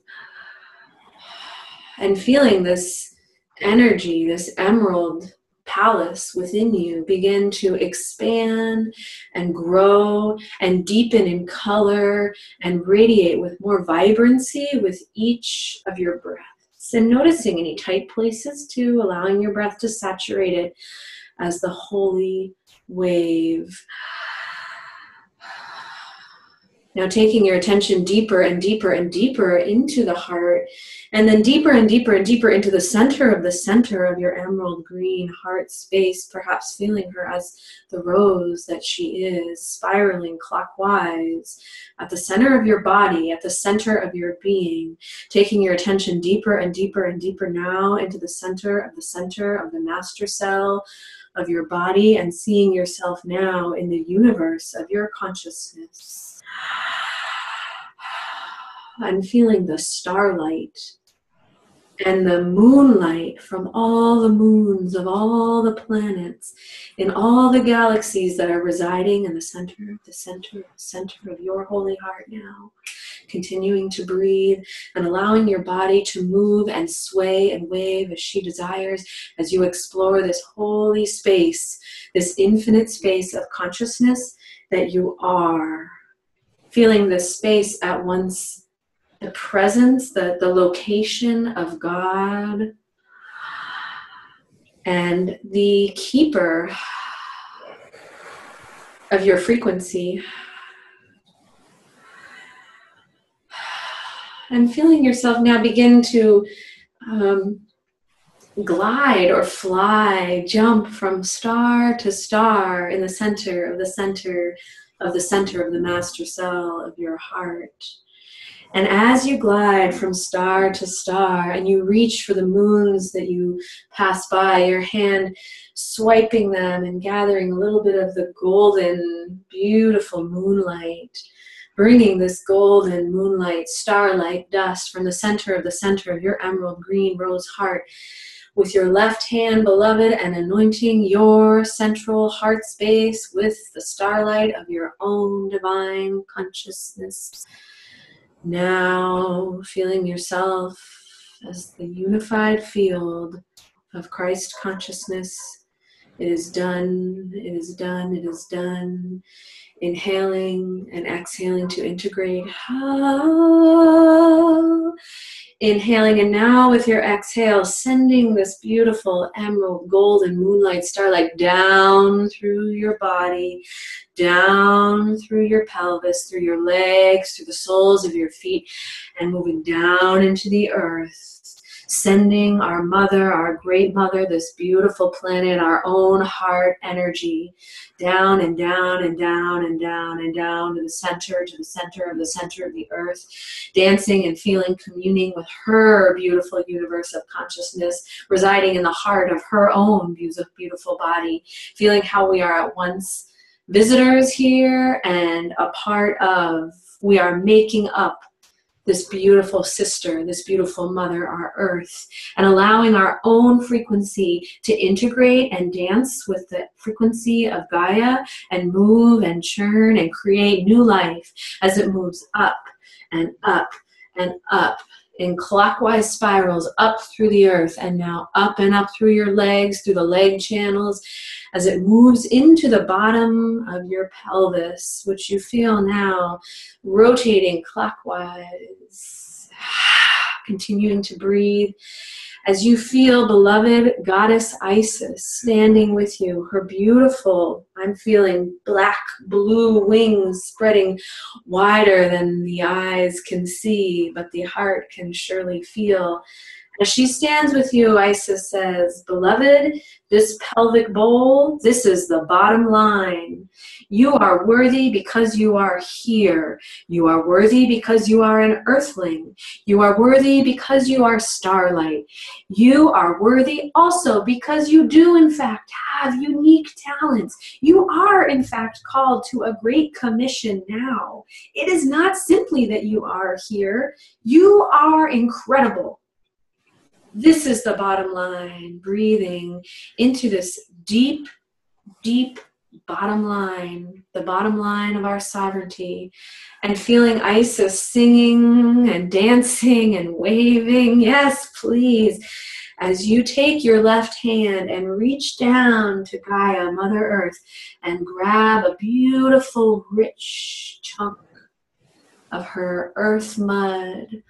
And feeling this energy, this emerald palace within you begin to expand and grow and deepen in color and radiate with more vibrancy with each of your breaths. And noticing any tight places too, allowing your breath to saturate it as the holy wave. Now taking your attention deeper and deeper and deeper into the heart, and then deeper and deeper and deeper into the center of the center of your emerald green heart space, perhaps feeling her as the rose that she is, spiraling clockwise at the center of your body, at the center of your being, taking your attention deeper and deeper and deeper now into the center of the center of the master cell of your body, and seeing yourself now in the universe of your consciousness. And feeling the starlight and the moonlight from all the moons of all the planets in all the galaxies that are residing in the center, the center, center of your holy heart now. Continuing to breathe and allowing your body to move and sway and wave as she desires, as you explore this holy space, this infinite space of consciousness that you are. Feeling this space at once the presence, the, the location of God, and the keeper of your frequency. And feeling yourself now begin to um, glide or fly, jump from star to star in the center of the center of the center of the master cell of your heart. And as you glide from star to star and you reach for the moons that you pass by, your hand swiping them and gathering a little bit of the golden, beautiful moonlight, bringing this golden moonlight, starlight dust from the center of the center of your emerald green rose heart with your left hand, beloved, and anointing your central heart space with the starlight of your own divine consciousness. Now feeling yourself as the unified field of Christ consciousness. It is done, it is done, it is done. Inhaling and exhaling to integrate. Ah. Inhaling, and now with your exhale, sending this beautiful emerald golden moonlight starlight down through your body, down through your pelvis, through your legs, through the soles of your feet, and moving down into the earth. Sending our mother, our great mother, this beautiful planet, our own heart energy, down and down and down and down and down to the center, to the center of the center of the earth, dancing and feeling, communing with her beautiful universe of consciousness, residing in the heart of her own beautiful body, feeling how we are at once visitors here and a part of, we are making up this beautiful sister, this beautiful mother, our earth, and allowing our own frequency to integrate and dance with the frequency of Gaia and move and churn and create new life as it moves up and up and up in clockwise spirals up through the earth, and now up and up through your legs, through the leg channels, as it moves into the bottom of your pelvis, which you feel now rotating clockwise. Continuing to breathe as you feel beloved goddess Isis standing with you, her beautiful, I'm feeling black blue wings spreading wider than the eyes can see, but the heart can surely feel. As she stands with you, Isis says, beloved, this pelvic bowl, this is the bottom line. You are worthy because you are here. You are worthy because you are an earthling. You are worthy because you are starlight. You are worthy also because you do in fact have unique talents. You are in fact called to a great commission now. It is not simply that you are here. You are incredible. This is the bottom line, breathing into this deep, deep bottom line, the bottom line of our sovereignty, and feeling Isis singing and dancing and waving. Yes, please. As you take your left hand and reach down to Gaia, Mother Earth, and grab a beautiful, rich chunk of her earth mud,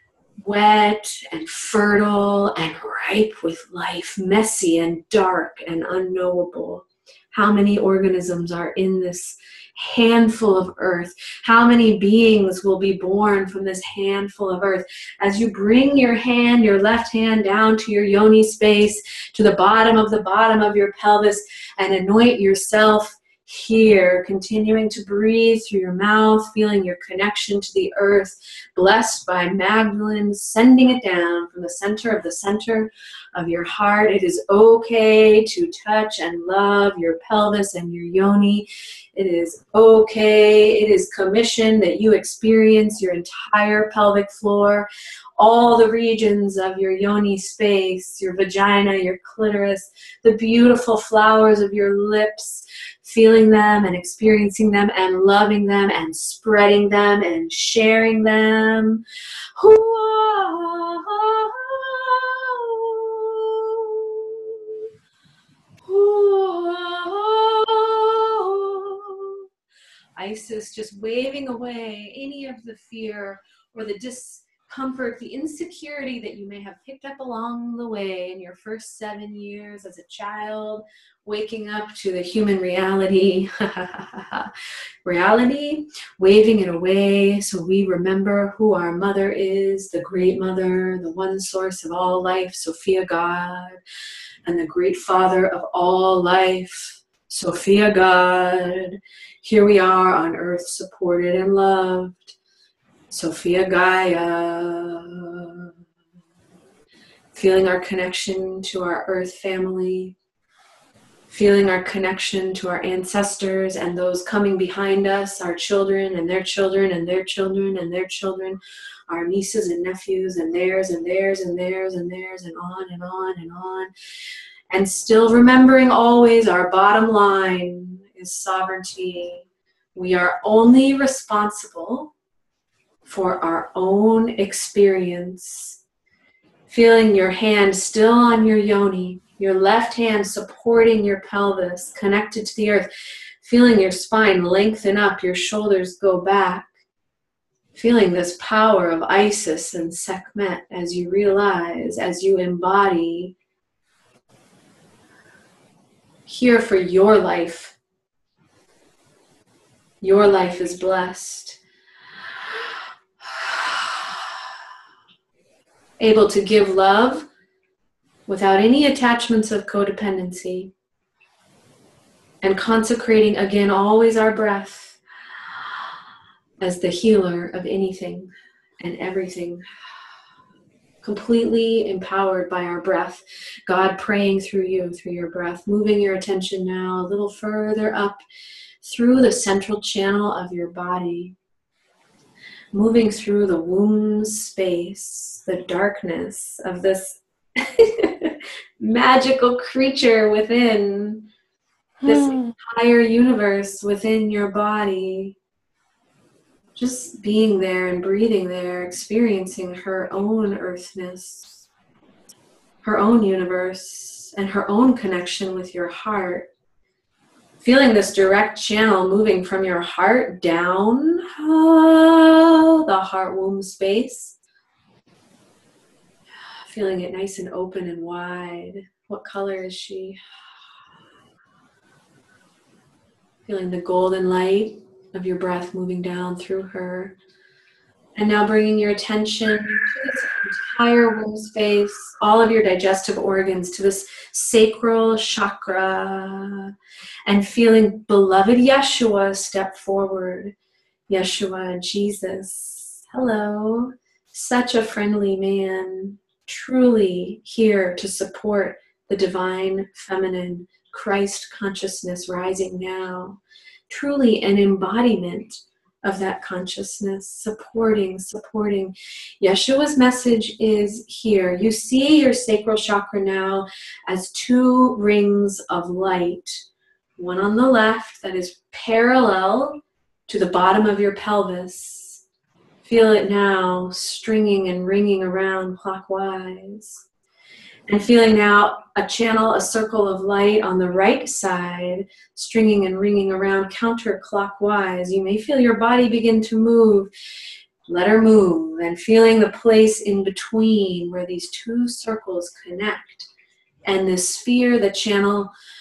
wet and fertile and ripe with life, messy and dark and unknowable. How many organisms are in this handful of earth? How many beings will be born from this handful of earth? As you bring your hand, your left hand down to your yoni space, to the bottom of the bottom of your pelvis, and anoint yourself here, continuing to breathe through your mouth, feeling your connection to the earth, blessed by Magdalene, sending it down from the center of the center of your heart. It is okay to touch and love your pelvis and your yoni. It is okay. It is commissioned that you experience your entire pelvic floor, all the regions of your yoni space, your vagina, your clitoris, the beautiful flowers of your lips, feeling them and experiencing them and loving them and spreading them and sharing them. Isis just waving away any of the fear or the discomfort, the insecurity that you may have picked up along the way in your first seven years as a child, waking up to the human reality, reality, waving it away so we remember who our mother is, the great mother, the one source of all life, Sophia God, and the great father of all life, Sophia God. Here we are on earth, supported and loved, Sophia Gaia. Feeling our connection to our earth family, feeling our connection to our ancestors and those coming behind us, our children and their children and their children and their children, our nieces and nephews and theirs and theirs and theirs and theirs and on and on and on. And still remembering always our bottom line is sovereignty. We are only responsible for our own experience. Feeling your hand still on your yoni, your left hand supporting your pelvis, connected to the earth. Feeling your spine lengthen up, your shoulders go back. Feeling this power of Isis and Sekhmet as you realize, as you embody, here for your life. Your life is blessed. Able to give love without any attachments of codependency. And consecrating again always our breath as the healer of anything and everything. Completely empowered by our breath. God praying through you, through your breath. Moving your attention now a little further up through the central channel of your body. Moving through the womb space, the darkness of this magical creature within this Hmm. entire universe within your body. Just being there and breathing there, experiencing her own earthness, her own universe, and her own connection with your heart. Feeling this direct channel moving from your heart down oh, the heart womb space. Feeling it nice and open and wide. What color is she? Feeling the golden light of your breath moving down through her. And now bringing your attention to this entire womb space, all of your digestive organs, to this sacral chakra, and feeling beloved Yeshua step forward. Yeshua, Jesus, hello, such a friendly man, truly here to support the divine feminine Christ consciousness rising now, truly an embodiment of that consciousness, supporting, supporting. Yeshua's message is here. You see your sacral chakra now as two rings of light, one on the left that is parallel to the bottom of your pelvis. Feel it now stringing and ringing around clockwise. And feeling now a channel, a circle of light on the right side, stringing and ringing around counterclockwise. You may feel your body begin to move. Let her move. And feeling the place in between where these two circles connect. And the sphere, the channel,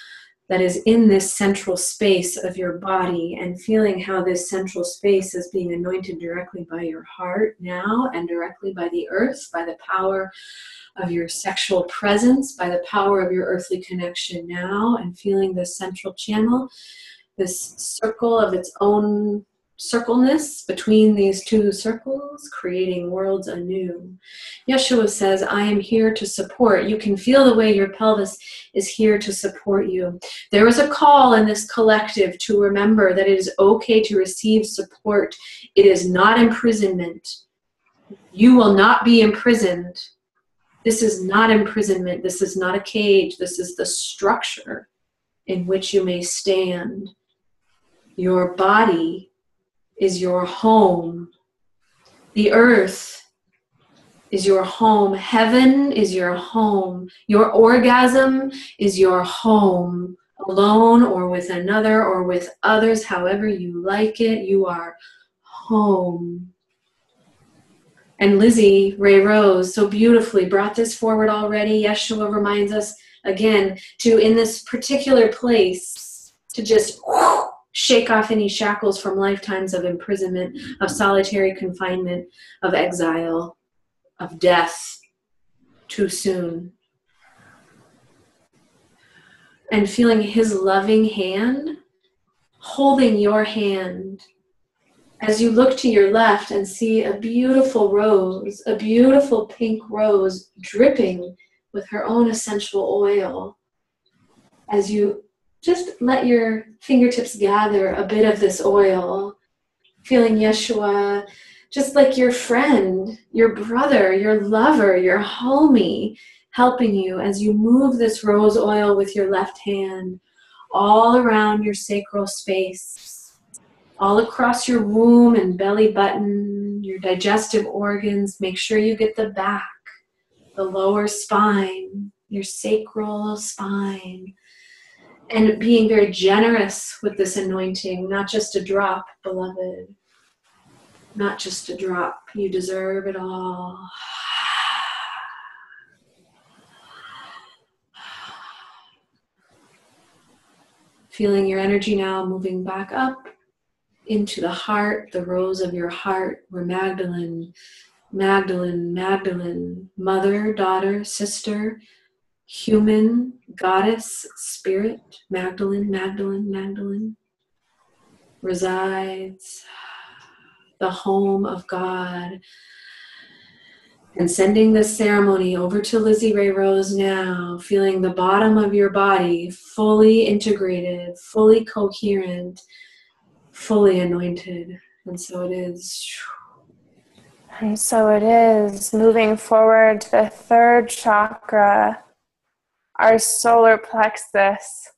that is in this central space of your body, and feeling how this central space is being anointed directly by your heart now, and directly by the earth, by the power of your sexual presence, by the power of your earthly connection now, and feeling this central channel, this circle of its own circleness between these two circles, creating worlds anew. Yeshua says, I am here to support. You can feel the way your pelvis is here to support you. There is a call in this collective to remember that it is okay to receive support. It is not imprisonment. You will not be imprisoned. This is not imprisonment. This is not a cage. This is the structure in which you may stand. Your body is your home. The earth is your home. Heaven is your home. Your orgasm is your home. Alone or with another or with others, however you like it, you are home. And Lizzie Ray Rose so beautifully brought this forward already. Yeshua reminds us again to, in this particular place, to just whoosh, shake off any shackles from lifetimes of imprisonment, of solitary confinement, of exile, of death too soon. And feeling his loving hand holding your hand as you look to your left and see a beautiful rose, a beautiful pink rose dripping with her own essential oil. As you just let your fingertips gather a bit of this oil, feeling Yeshua just like your friend, your brother, your lover, your homie, helping you as you move this rose oil with your left hand all around your sacral space, all across your womb and belly button, your digestive organs. Make sure you get the back, the lower spine, your sacral spine. And being very generous with this anointing, not just a drop, beloved. Not just a drop. You deserve it all. Feeling your energy now moving back up into the heart, the rose of your heart, where Magdalene, Magdalene, Magdalene, mother, daughter, sister, human, goddess, spirit, Magdalene, Magdalene, Magdalene, resides, the home of God. And sending this ceremony over to Lizzie Ray Rose now, feeling the bottom of your body fully integrated, fully coherent, fully anointed. And so it is. And so it is. Moving forward to the third chakra, our solar plexus.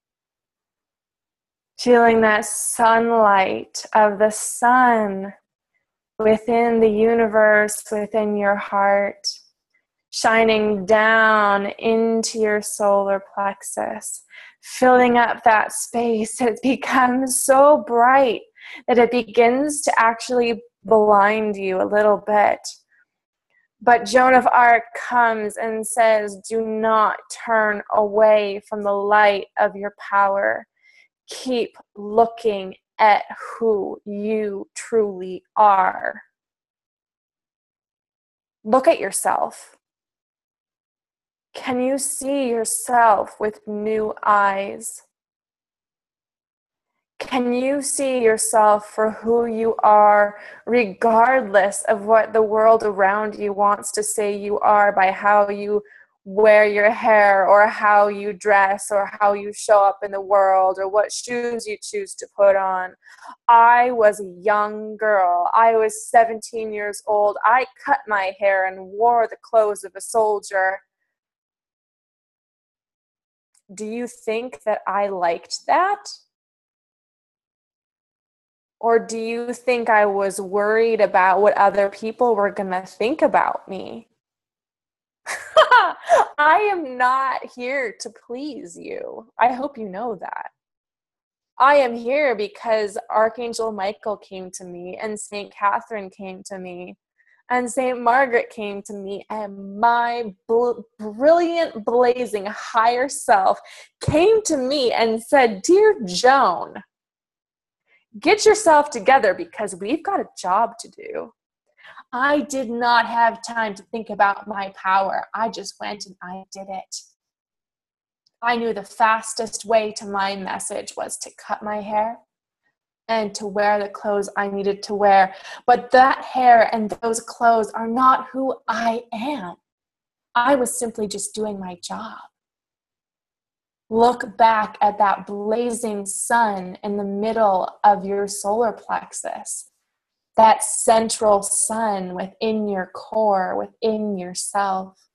Feeling that sunlight of the sun within the universe, within your heart, shining down into your solar plexus, filling up that space. It becomes so bright that it begins to actually blind you a little bit. But Joan of Arc comes and says, do not turn away from the light of your power. Keep looking at who you truly are. Look at yourself. Can you see yourself with new eyes? Can you see yourself for who you are, regardless of what the world around you wants to say you are by how you wear your hair, or how you dress, or how you show up in the world, or what shoes you choose to put on? I was a young girl. I was seventeen years old. I cut my hair and wore the clothes of a soldier. Do you think that I liked that? Or do you think I was worried about what other people were going to think about me? I am not here to please you. I hope you know that. I am here because Archangel Michael came to me and Saint Catherine came to me. And Saint Margaret came to me, and my bl- brilliant, blazing higher self came to me and said, "Dear Joan, get yourself together because we've got a job to do." I did not have time to think about my power. I just went and I did it. I knew the fastest way to my message was to cut my hair and to wear the clothes I needed to wear. But that hair and those clothes are not who I am. I was simply just doing my job. Look back at that blazing sun in the middle of your solar plexus, that central sun within your core, within yourself.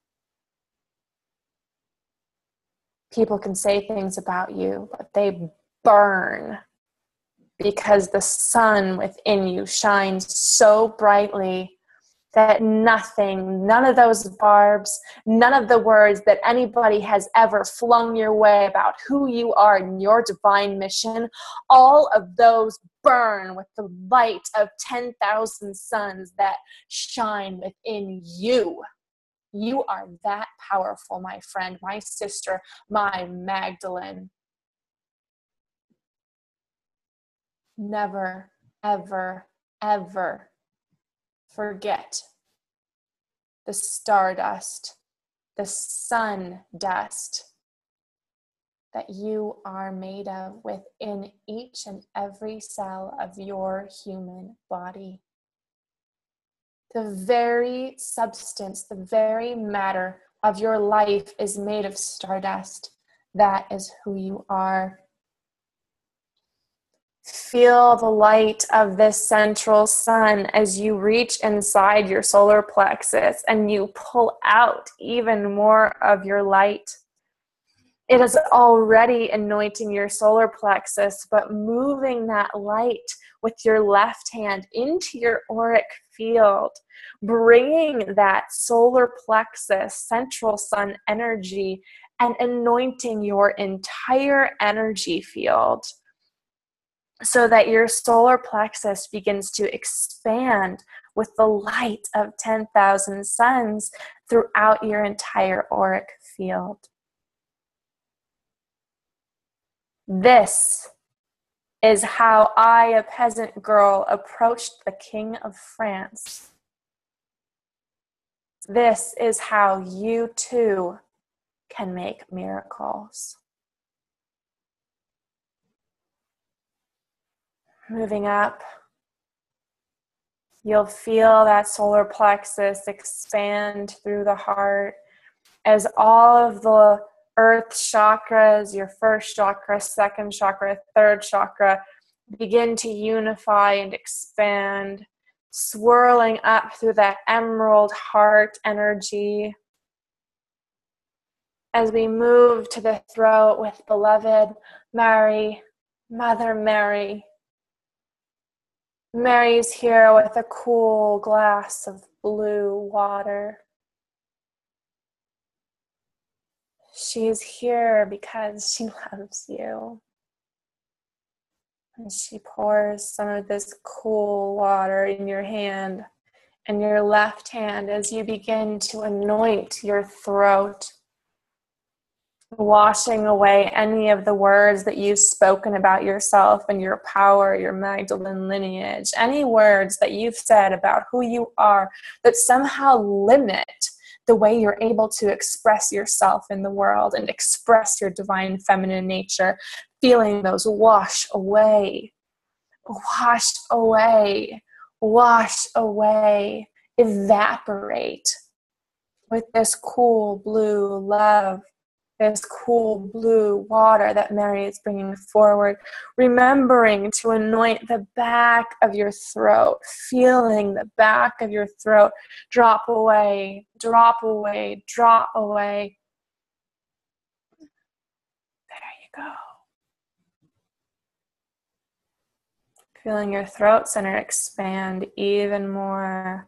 People can say things about you, but they burn because the sun within you shines so brightly that nothing, none of those barbs, none of the words that anybody has ever flung your way about who you are and your divine mission, all of those burn with the light of ten thousand suns that shine within you. You are that powerful, my friend, my sister, my Magdalene. Never, ever, ever forget the stardust, the sun dust that you are made of within each and every cell of your human body. The very substance, the very matter of your life is made of stardust. That is who you are. Feel the light of this central sun as you reach inside your solar plexus and you pull out even more of your light. It is already anointing your solar plexus, but moving that light with your left hand into your auric field, bringing that solar plexus, central sun energy, and anointing your entire energy field so that your solar plexus begins to expand with the light of ten thousand suns throughout your entire auric field. This is how I, a peasant girl, approached the King of France. This is how you too can make miracles. Moving up, you'll feel that solar plexus expand through the heart as all of the earth chakras, your first chakra, second chakra, third chakra, begin to unify and expand, swirling up through that emerald heart energy. As we move to the throat with beloved Mary, Mother Mary. Mary's here with a cool glass of blue water. She's here because she loves you. And she pours some of this cool water in your hand and your left hand as you begin to anoint your throat, washing away any of the words that you've spoken about yourself and your power, your Magdalene lineage, any words that you've said about who you are that somehow limit the way you're able to express yourself in the world and express your divine feminine nature, feeling those wash away, wash away, wash away, evaporate with this cool blue love, this cool blue water that Mary is bringing forward, remembering to anoint the back of your throat, feeling the back of your throat drop away, drop away, drop away. There you go. Feeling your throat center expand even more.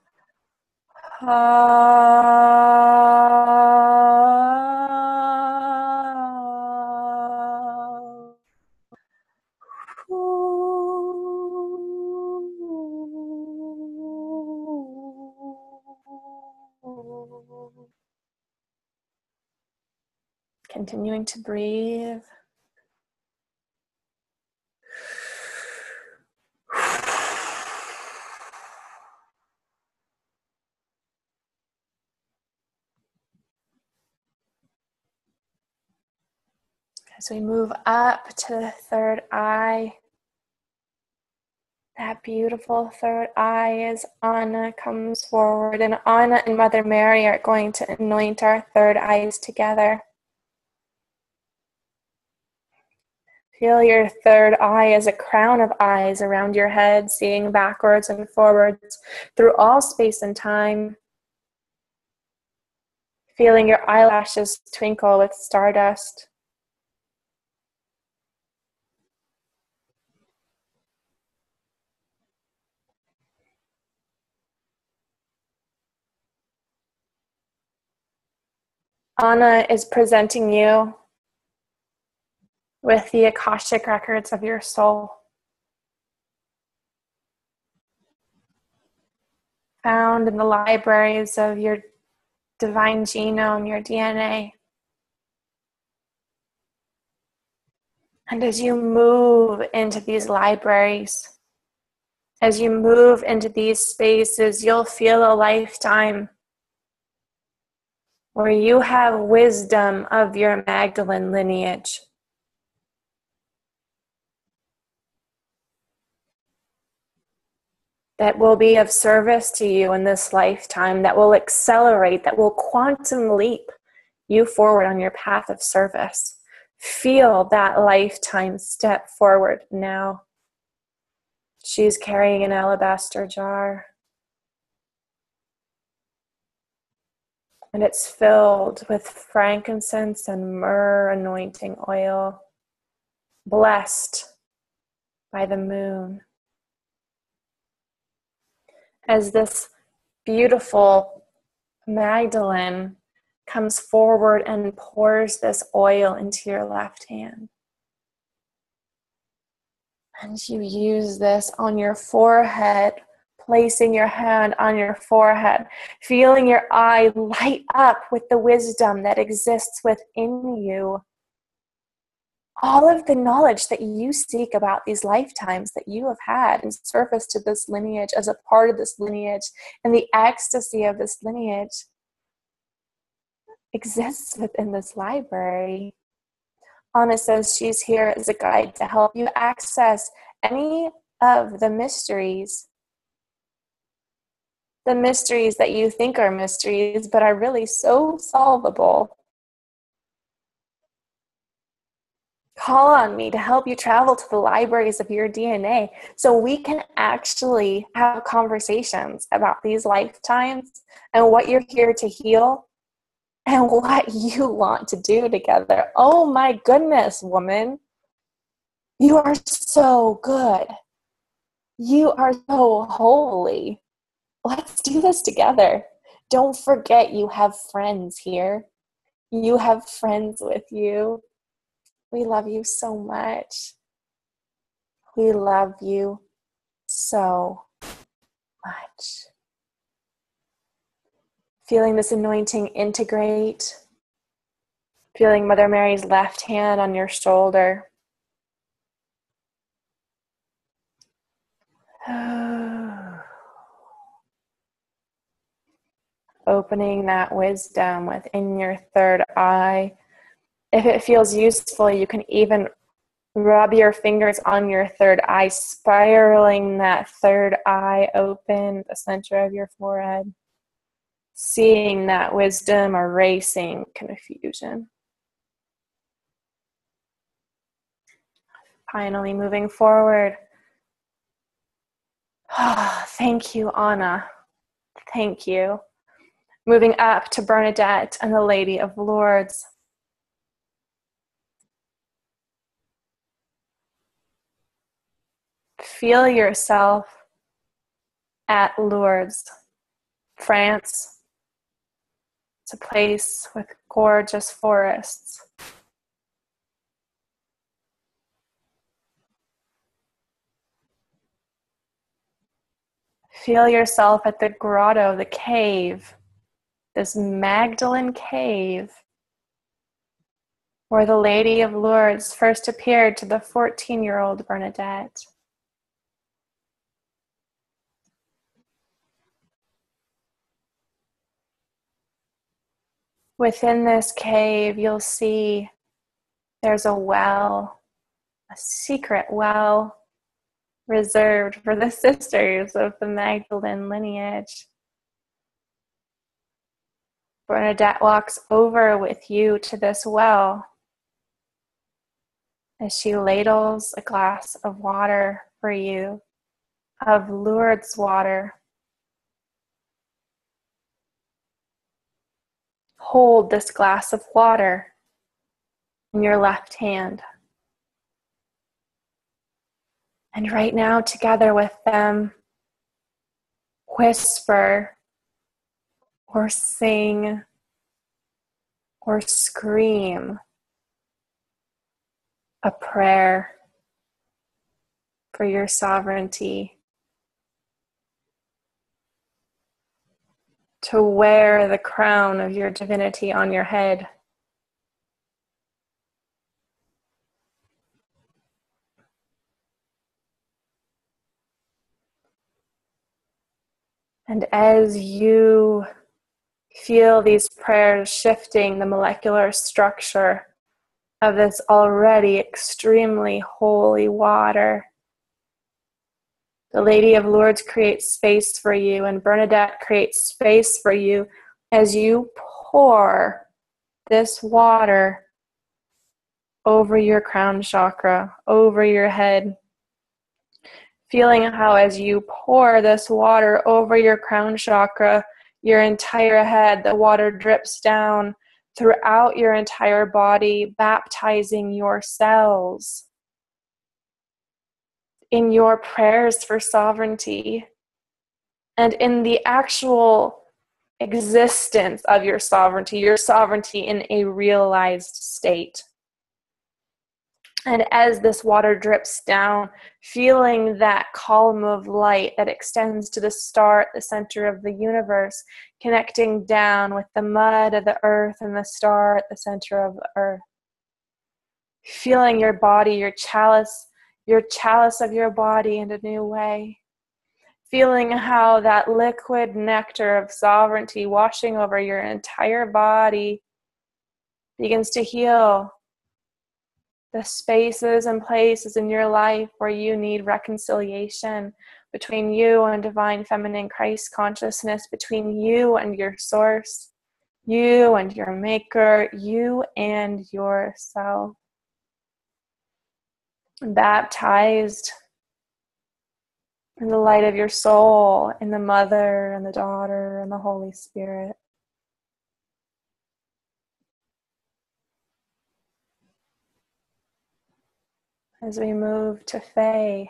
Continuing to breathe. As we move up to the third eye, that beautiful third eye as Anna comes forward. And Anna and Mother Mary are going to anoint our third eyes together. Feel your third eye as a crown of eyes around your head, seeing backwards and forwards through all space and time. Feeling your eyelashes twinkle with stardust. Anna is presenting you with the Akashic records of your soul, found in the libraries of your divine genome, your D N A. And as you move into these libraries, as you move into these spaces, you'll feel a lifetime where you have wisdom of your Magdalene lineage. That will be of service to you in this lifetime, that will accelerate, that will quantum leap you forward on your path of service. Feel that lifetime step forward now. She's carrying an alabaster jar. And it's filled with frankincense and myrrh anointing oil, blessed by the moon. As this beautiful Magdalene comes forward and pours this oil into your left hand. And you use this on your forehead, placing your hand on your forehead, feeling your eye light up with the wisdom that exists within you. All of the knowledge that you seek about these lifetimes that you have had in service to this lineage, as a part of this lineage, and the ecstasy of this lineage exists within this library. Anna says she's here as a guide to help you access any of the mysteries. The mysteries that you think are mysteries, but are really so solvable. Call on me to help you travel to the libraries of your D N A so we can actually have conversations about these lifetimes and what you're here to heal and what you want to do together. Oh my goodness, woman. You are so good. You are so holy. Let's do this together. Don't forget you have friends here. You have friends with you. We love you so much. We love you so much. Feeling this anointing integrate. Feeling Mother Mary's left hand on your shoulder. Opening that wisdom within your third eye. If it feels useful, you can even rub your fingers on your third eye, spiraling that third eye open, the center of your forehead. Seeing that wisdom erasing confusion. Finally moving forward. Oh, thank you, Anna. Thank you. Moving up to Bernadette and the Lady of Lourdes. Feel yourself at Lourdes, France. It's a place with gorgeous forests. Feel yourself at the grotto, the cave, this Magdalene cave. where the Lady of Lourdes first appeared to the fourteen-year-old Bernadette. Within this cave, you'll see there's a well, a secret well reserved for the sisters of the Magdalene lineage. Bernadette walks over with you to this well as she ladles a glass of water for you, of Lourdes water. Hold this glass of water in your left hand. And right now, together with them, whisper or sing or scream a prayer for your sovereignty, to wear the crown of your divinity on your head. And as you feel these prayers shifting the molecular structure of this already extremely holy water, the Lady of Lourdes creates space for you, and Bernadette creates space for you as you pour this water over your crown chakra, over your head. Feeling how as you pour this water over your crown chakra, your entire head, the water drips down throughout your entire body, baptizing your cells in your prayers for sovereignty and in the actual existence of your sovereignty, your sovereignty in a realized state. And as this water drips down, feeling that column of light that extends to the star at the center of the universe, connecting down with the mud of the earth and the star at the center of the earth. Feeling your body, your chalice, your chalice of your body in a new way. Feeling how that liquid nectar of sovereignty washing over your entire body begins to heal the spaces and places in your life where you need reconciliation between you and divine feminine Christ consciousness, between you and your source, you and your maker, you and yourself. Baptized in the light of your soul, in the Mother and the Daughter and the Holy Spirit. As we move to Faye.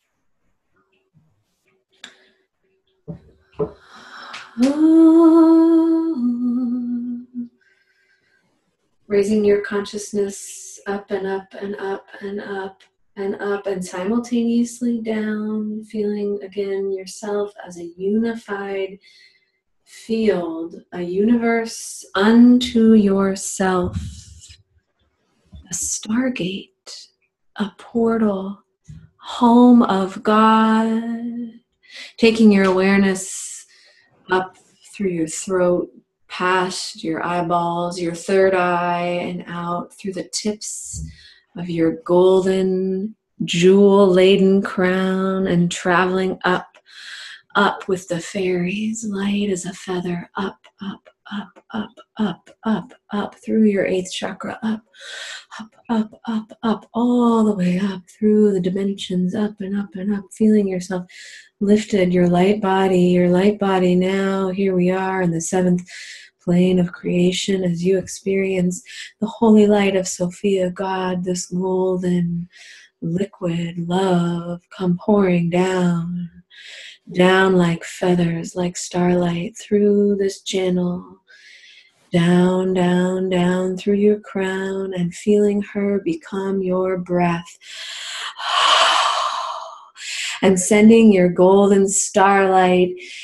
Raising your consciousness up and up and up and up and up and simultaneously down, feeling again yourself as a unified field, a universe unto yourself, a stargate, a portal, home of God, taking your awareness up through your throat, past your eyeballs, your third eye, and out through the tips of your golden, jewel-laden crown, and traveling up, up with the fairies, light as a feather, up, up, up, up, up, up, up, through your eighth chakra, up, up, up, up, up, all the way up through the dimensions, up and up and up, feeling yourself lifted, your light body, your light body now, here we are in the seventh plane of creation as you experience the holy light of Sophia, God, this golden liquid love come pouring down, down like feathers, like starlight through this channel, down, down, down through your crown, and feeling her become your breath. And sending your golden starlight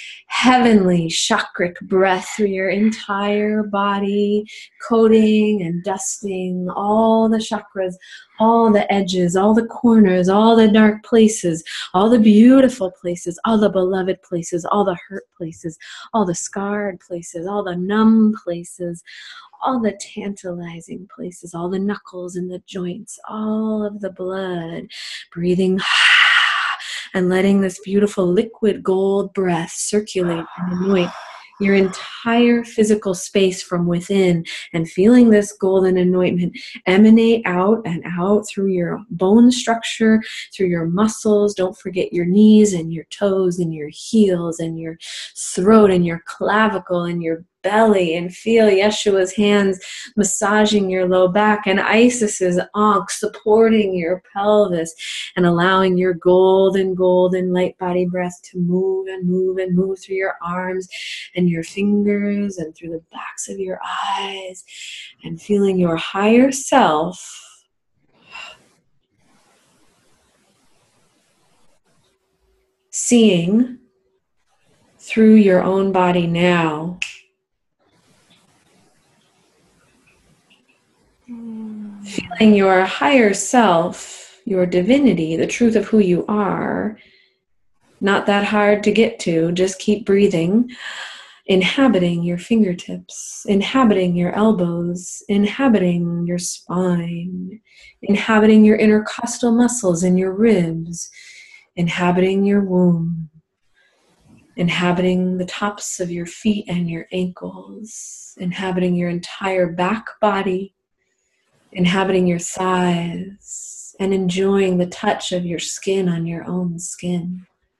heavenly chakric breath through your entire body, coating and dusting all the chakras, all the edges, all the corners, all the dark places, all the beautiful places, all the beloved places, all the hurt places, all the scarred places, all the numb places, all the tantalizing places, all the knuckles and the joints, all of the blood, breathing and letting this beautiful liquid gold breath circulate and anoint your entire physical space from within, and feeling this golden anointment emanate out and out through your bone structure, through your muscles. Don't forget your knees and your toes and your heels and your throat and your clavicle and your belly, and feel Yeshua's hands massaging your low back and Isis's ankh supporting your pelvis and allowing your golden, golden light body breath to move and move and move through your arms and your fingers and through the backs of your eyes, and feeling your higher self seeing through your own body now. Feeling your higher self, your divinity, the truth of who you are. Not that hard to get to, just keep breathing. Inhabiting your fingertips, inhabiting your elbows, inhabiting your spine, inhabiting your intercostal muscles and your ribs, inhabiting your womb, inhabiting the tops of your feet and your ankles, inhabiting your entire back body, inhabiting your thighs, and enjoying the touch of your skin on your own skin.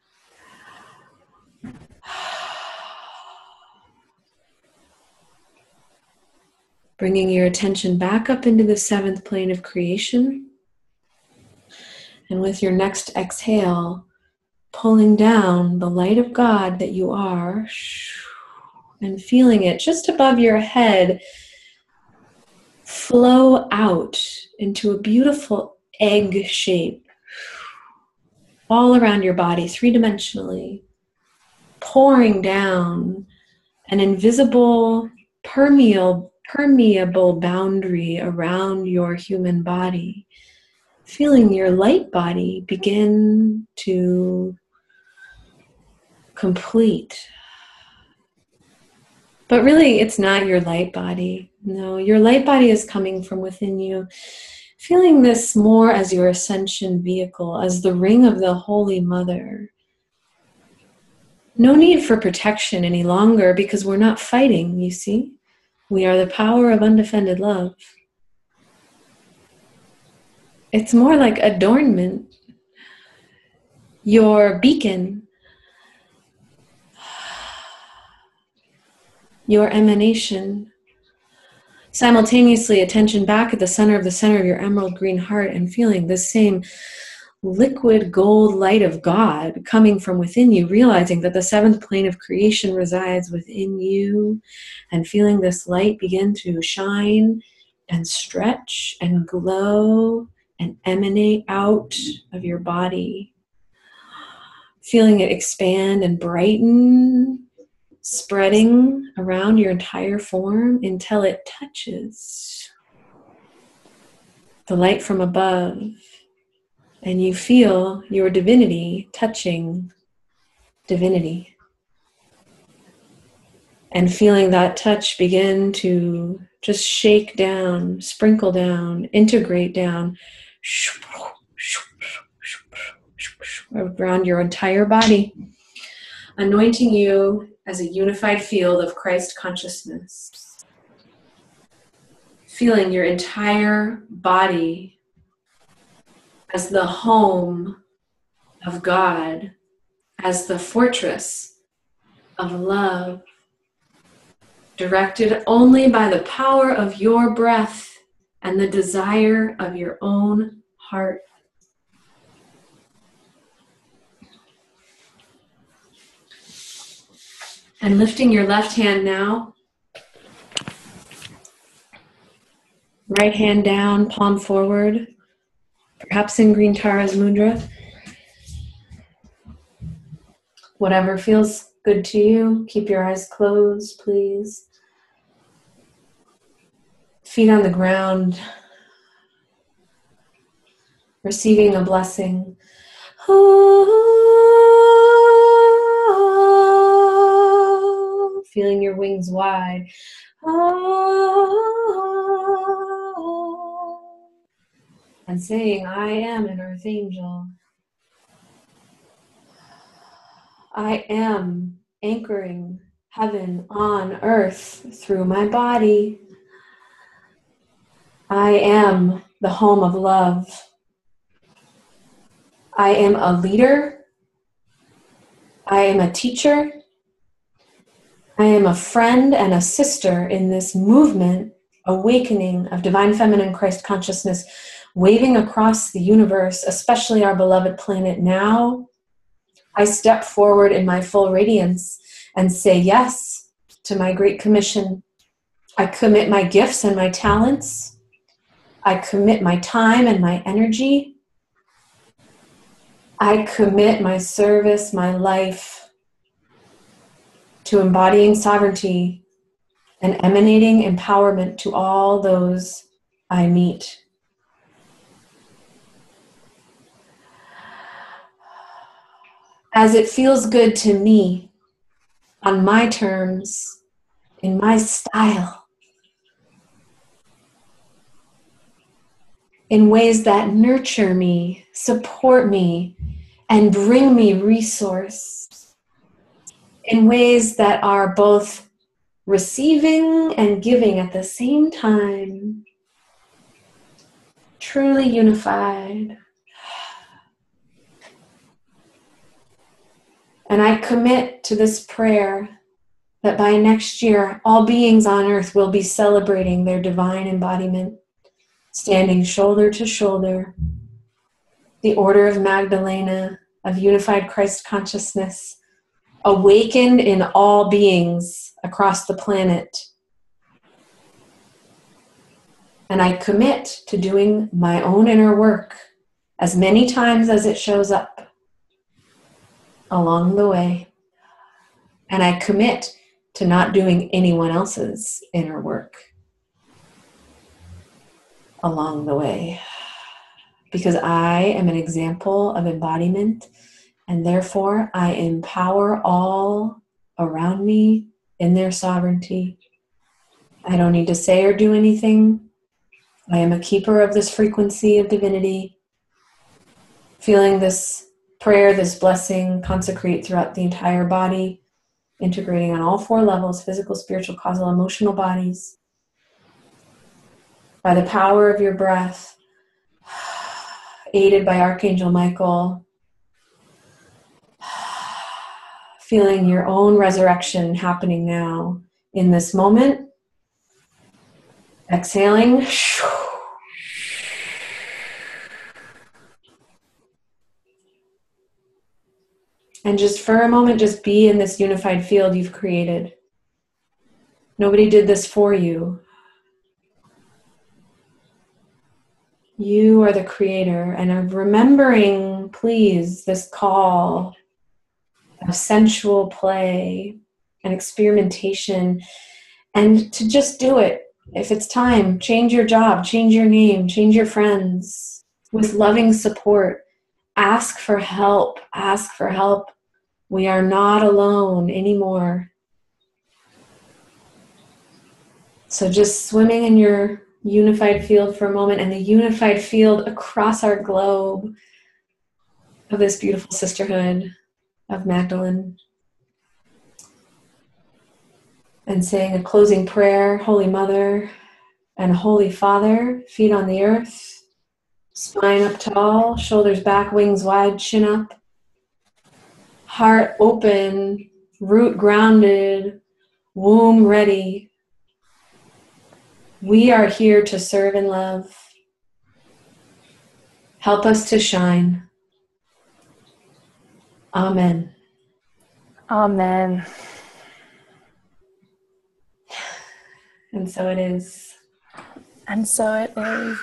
Bringing your attention back up into the seventh plane of creation. And with your next exhale, pulling down the light of God that you are, and feeling it just above your head flow out into a beautiful egg shape all around your body, three-dimensionally, pouring down an invisible, permeable, permeable boundary around your human body. Feeling your light body begin to complete. But really, it's not your light body. No, your light body is coming from within you. Feeling this more as your ascension vehicle, as the ring of the Holy Mother. No need for protection any longer because we're not fighting, you see. We are the power of undefended love. It's more like adornment. Your beacon. Your emanation. Simultaneously, attention back at the center of the center of your emerald green heart, and feeling this same liquid gold light of God coming from within you, realizing that the seventh plane of creation resides within you, and feeling this light begin to shine and stretch and glow and emanate out of your body. Feeling it expand and brighten, spreading around your entire form until it touches the light from above, and you feel your divinity touching divinity. And feeling that touch begin to just shake down, sprinkle down, integrate down around your entire body, anointing you as a unified field of Christ consciousness. Feeling your entire body as the home of God, as the fortress of love, directed only by the power of your breath and the desire of your own heart. And lifting your left hand now, right hand down, palm forward, perhaps in Green Tara's mudra. Whatever feels good to you, keep your eyes closed, please. Feet on the ground, receiving a blessing. Oh, feeling your wings wide. Oh, and saying, I am an earth angel. I am anchoring heaven on earth through my body. I am the home of love. I am a leader. I am a teacher. I am a friend and a sister in this movement, awakening of divine feminine Christ consciousness, waving across the universe, especially our beloved planet now. I step forward in my full radiance and say yes to my great commission. I commit my gifts and my talents. I commit my time and my energy. I commit my service, my life to embodying sovereignty and emanating empowerment to all those I meet. As it feels good to me, on my terms, in my style, in ways that nurture me, support me, and bring me resource, in ways that are both receiving and giving at the same time, truly unified. And I commit to this prayer that by next year, all beings on earth will be celebrating their divine embodiment, standing shoulder to shoulder, the Order of Magdalena of unified Christ consciousness, awakened in all beings across the planet. And I commit to doing my own inner work as many times as it shows up along the way. And I commit to not doing anyone else's inner work along the way. Because I am an example of embodiment, and therefore I empower all around me in their sovereignty. I don't need to say or do anything. I am a keeper of this frequency of divinity, feeling this prayer, this blessing consecrate throughout the entire body, integrating on all four levels: physical, spiritual, causal, emotional bodies. By the power of your breath, aided by Archangel Michael, feeling your own resurrection happening now in this moment. Exhaling. And just for a moment, just be in this unified field you've created. Nobody did this for you. You are the creator. And of remembering, please, this call of sensual play and experimentation, and to just do it. If it's time, change your job, change your name, change your friends with loving support. Ask for help. Ask for help. We are not alone anymore. So just swimming in your unified field for a moment, and the unified field across our globe of this beautiful sisterhood of Magdalene. And saying a closing prayer, Holy Mother and Holy Father, feet on the earth, spine up tall, shoulders back, wings wide, chin up, heart open, root grounded, womb ready. We are here to serve and love. Help us to shine. Amen. Amen. And so it is. And so it is.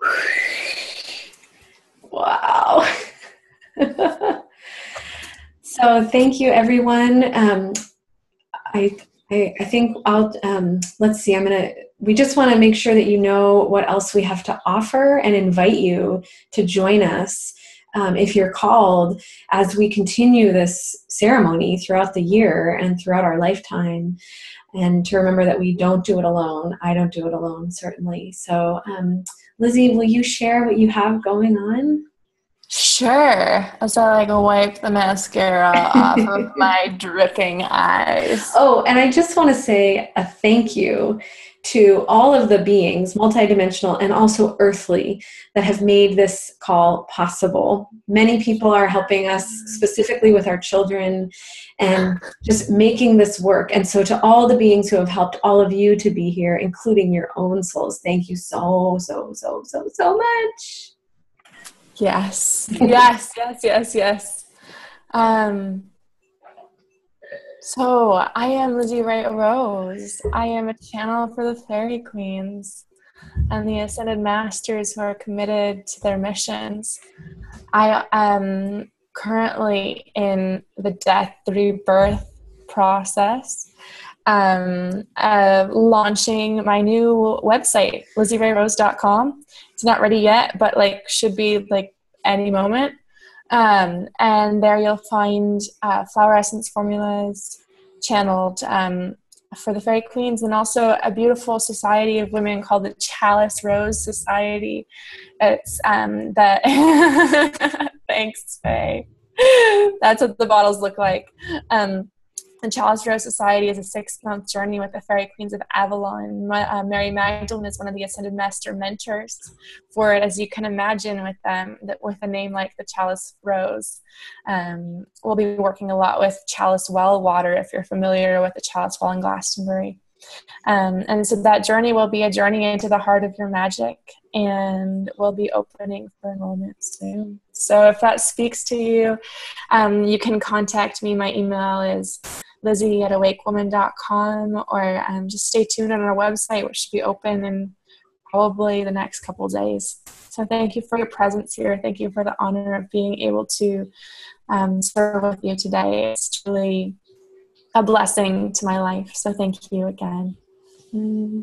Wow. So thank you, everyone. Um, I, I I think I'll um, let's see. I'm gonna. We just want to make sure that you know what else we have to offer and invite you to join us um, if you're called as we continue this ceremony throughout the year and throughout our lifetime. And to remember that we don't do it alone. I don't do it alone, certainly. So, um, Lizzie, will you share what you have going on? Sure. As I like wipe the mascara off of my dripping eyes. Oh, and I just want to say a thank you to all of the beings, multidimensional and also earthly, that have made this call possible. Many people are helping us specifically with our children and just making this work. And so to all the beings who have helped all of you to be here, including your own souls, thank you so, so, so, so, so much. Yes, yes, yes, yes, yes. Um, so I am Lizzie Ray Rose. I am a channel for the Fairy Queens and the Ascended Masters who are committed to their missions. I am currently in the death rebirth process, um, uh, launching my new website, lizzie ray rose dot com. It's not ready yet, but like should be like any moment. Um, and there you'll find uh, flower essence formulas channeled um, for the Fairy Queens, and also a beautiful society of women called the Chalice Rose Society. It's um, the thanks, Faye. That's what the bottles look like. Um, The Chalice Rose Society is a six-month journey with the Fairy Queens of Avalon. My, uh, Mary Magdalene is one of the Ascended Master mentors for it, as you can imagine with them, that with a name like the Chalice Rose. Um, we'll be working a lot with Chalice Well water, if you're familiar with the Chalice Well in Glastonbury. Um, and so that journey will be a journey into the heart of your magic, and we'll be opening for enrollment soon. So if that speaks to you, um, you can contact me. My email is lizzie at awake woman dot com, or um, just stay tuned on our website, which should be open in probably the next couple of days. So thank you for your presence here. Thank you for the honor of being able to um, serve with you today. It's truly a blessing to my life. So thank you again. Mm.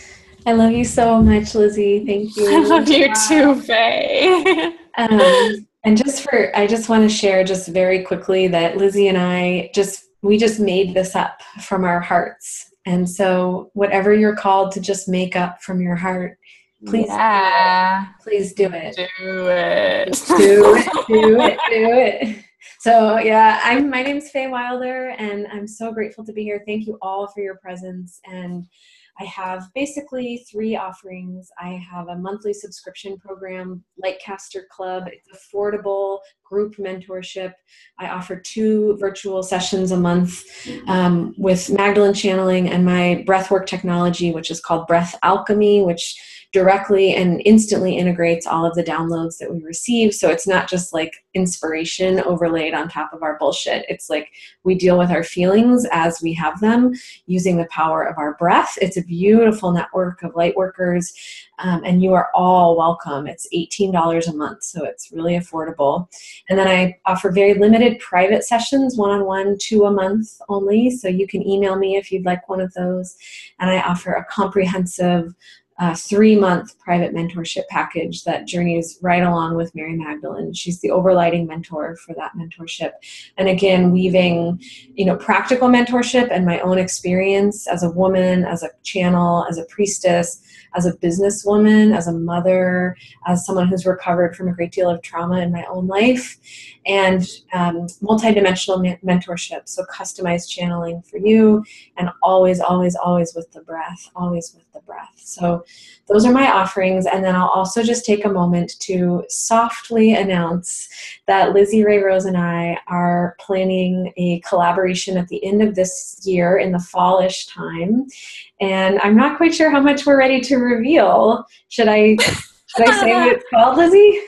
I love you so much, Lizzie. Thank you. I love you too, Faye. um, and just for, I just want to share just very quickly that Lizzie and I just, we just made this up from our hearts. And so whatever you're called to just make up from your heart, please yeah. do it. Please do it. Do it. Do it. Do it. Do it. So yeah, I'm, my name's Faye Wilder, and I'm so grateful to be here. Thank you all for your presence. And I have basically three offerings. I have a monthly subscription program, Lightcaster Club. It's affordable group mentorship. I offer two virtual sessions a month um, with Magdalene channeling and my breathwork technology, which is called Breath Alchemy, which directly and instantly integrates all of the downloads that we receive. So it's not just like inspiration overlaid on top of our bullshit. It's like we deal with our feelings as we have them using the power of our breath. It's a beautiful network of light workers, um, and you are all welcome. It's eighteen dollars a month, so it's really affordable. And then I offer very limited private sessions, one-on-one, two a month only, so you can email me if you'd like one of those. And I offer a comprehensive Uh, three-month private mentorship package that journeys right along with Mary Magdalene. She's the overlighting mentor for that mentorship. And again, weaving, you know, practical mentorship and my own experience as a woman, as a channel, as a priestess, as a businesswoman, as a mother, as someone who's recovered from a great deal of trauma in my own life, and um, multidimensional me- mentorship. So customized channeling for you, and always, always, always with the breath, always with the breath. So those are my offerings. And then I'll also just take a moment to softly announce that Lizzie Ray Rose and I are planning a collaboration at the end of this year in the fallish time. And I'm not quite sure how much we're ready to reveal. Should I, should I say what it's called, Lizzie?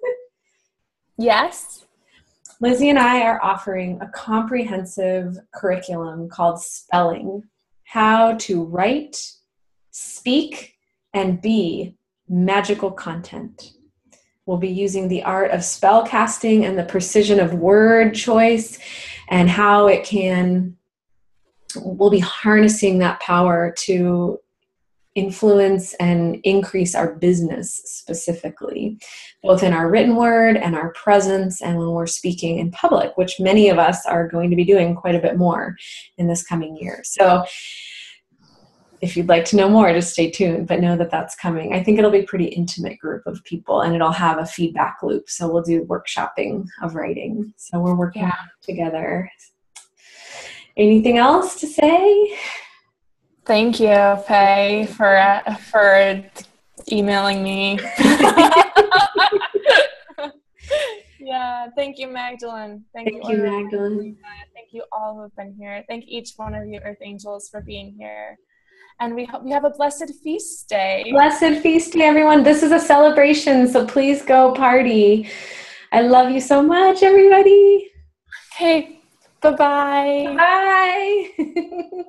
Yes. Lizzie and I are offering a comprehensive curriculum called Spelling: How to Write, Speak, and Be Magical Content. we'll be using the art of spell casting and the precision of word choice and how it can, we'll be harnessing that power to influence and increase our business specifically, both in our written word and our presence and when we're speaking in public, which many of us are going to be doing quite a bit more in this coming year. So if you'd like to know more, just stay tuned, but know that that's coming. I think it'll be a pretty intimate group of people and it'll have a feedback loop. So we'll do workshopping of writing. So we're working Yeah. together. Anything else to say? Thank you, Faye, for uh, for emailing me. Yeah, thank you, Magdalene. Thank, Thank you, you, Laura. Magdalene. Thank you all who have been here. Thank each one of you Earth Angels for being here. And we hope you have a blessed feast day. Blessed feast day, everyone. This is a celebration, so please go party. I love you so much, everybody. Okay, bye-bye. Bye.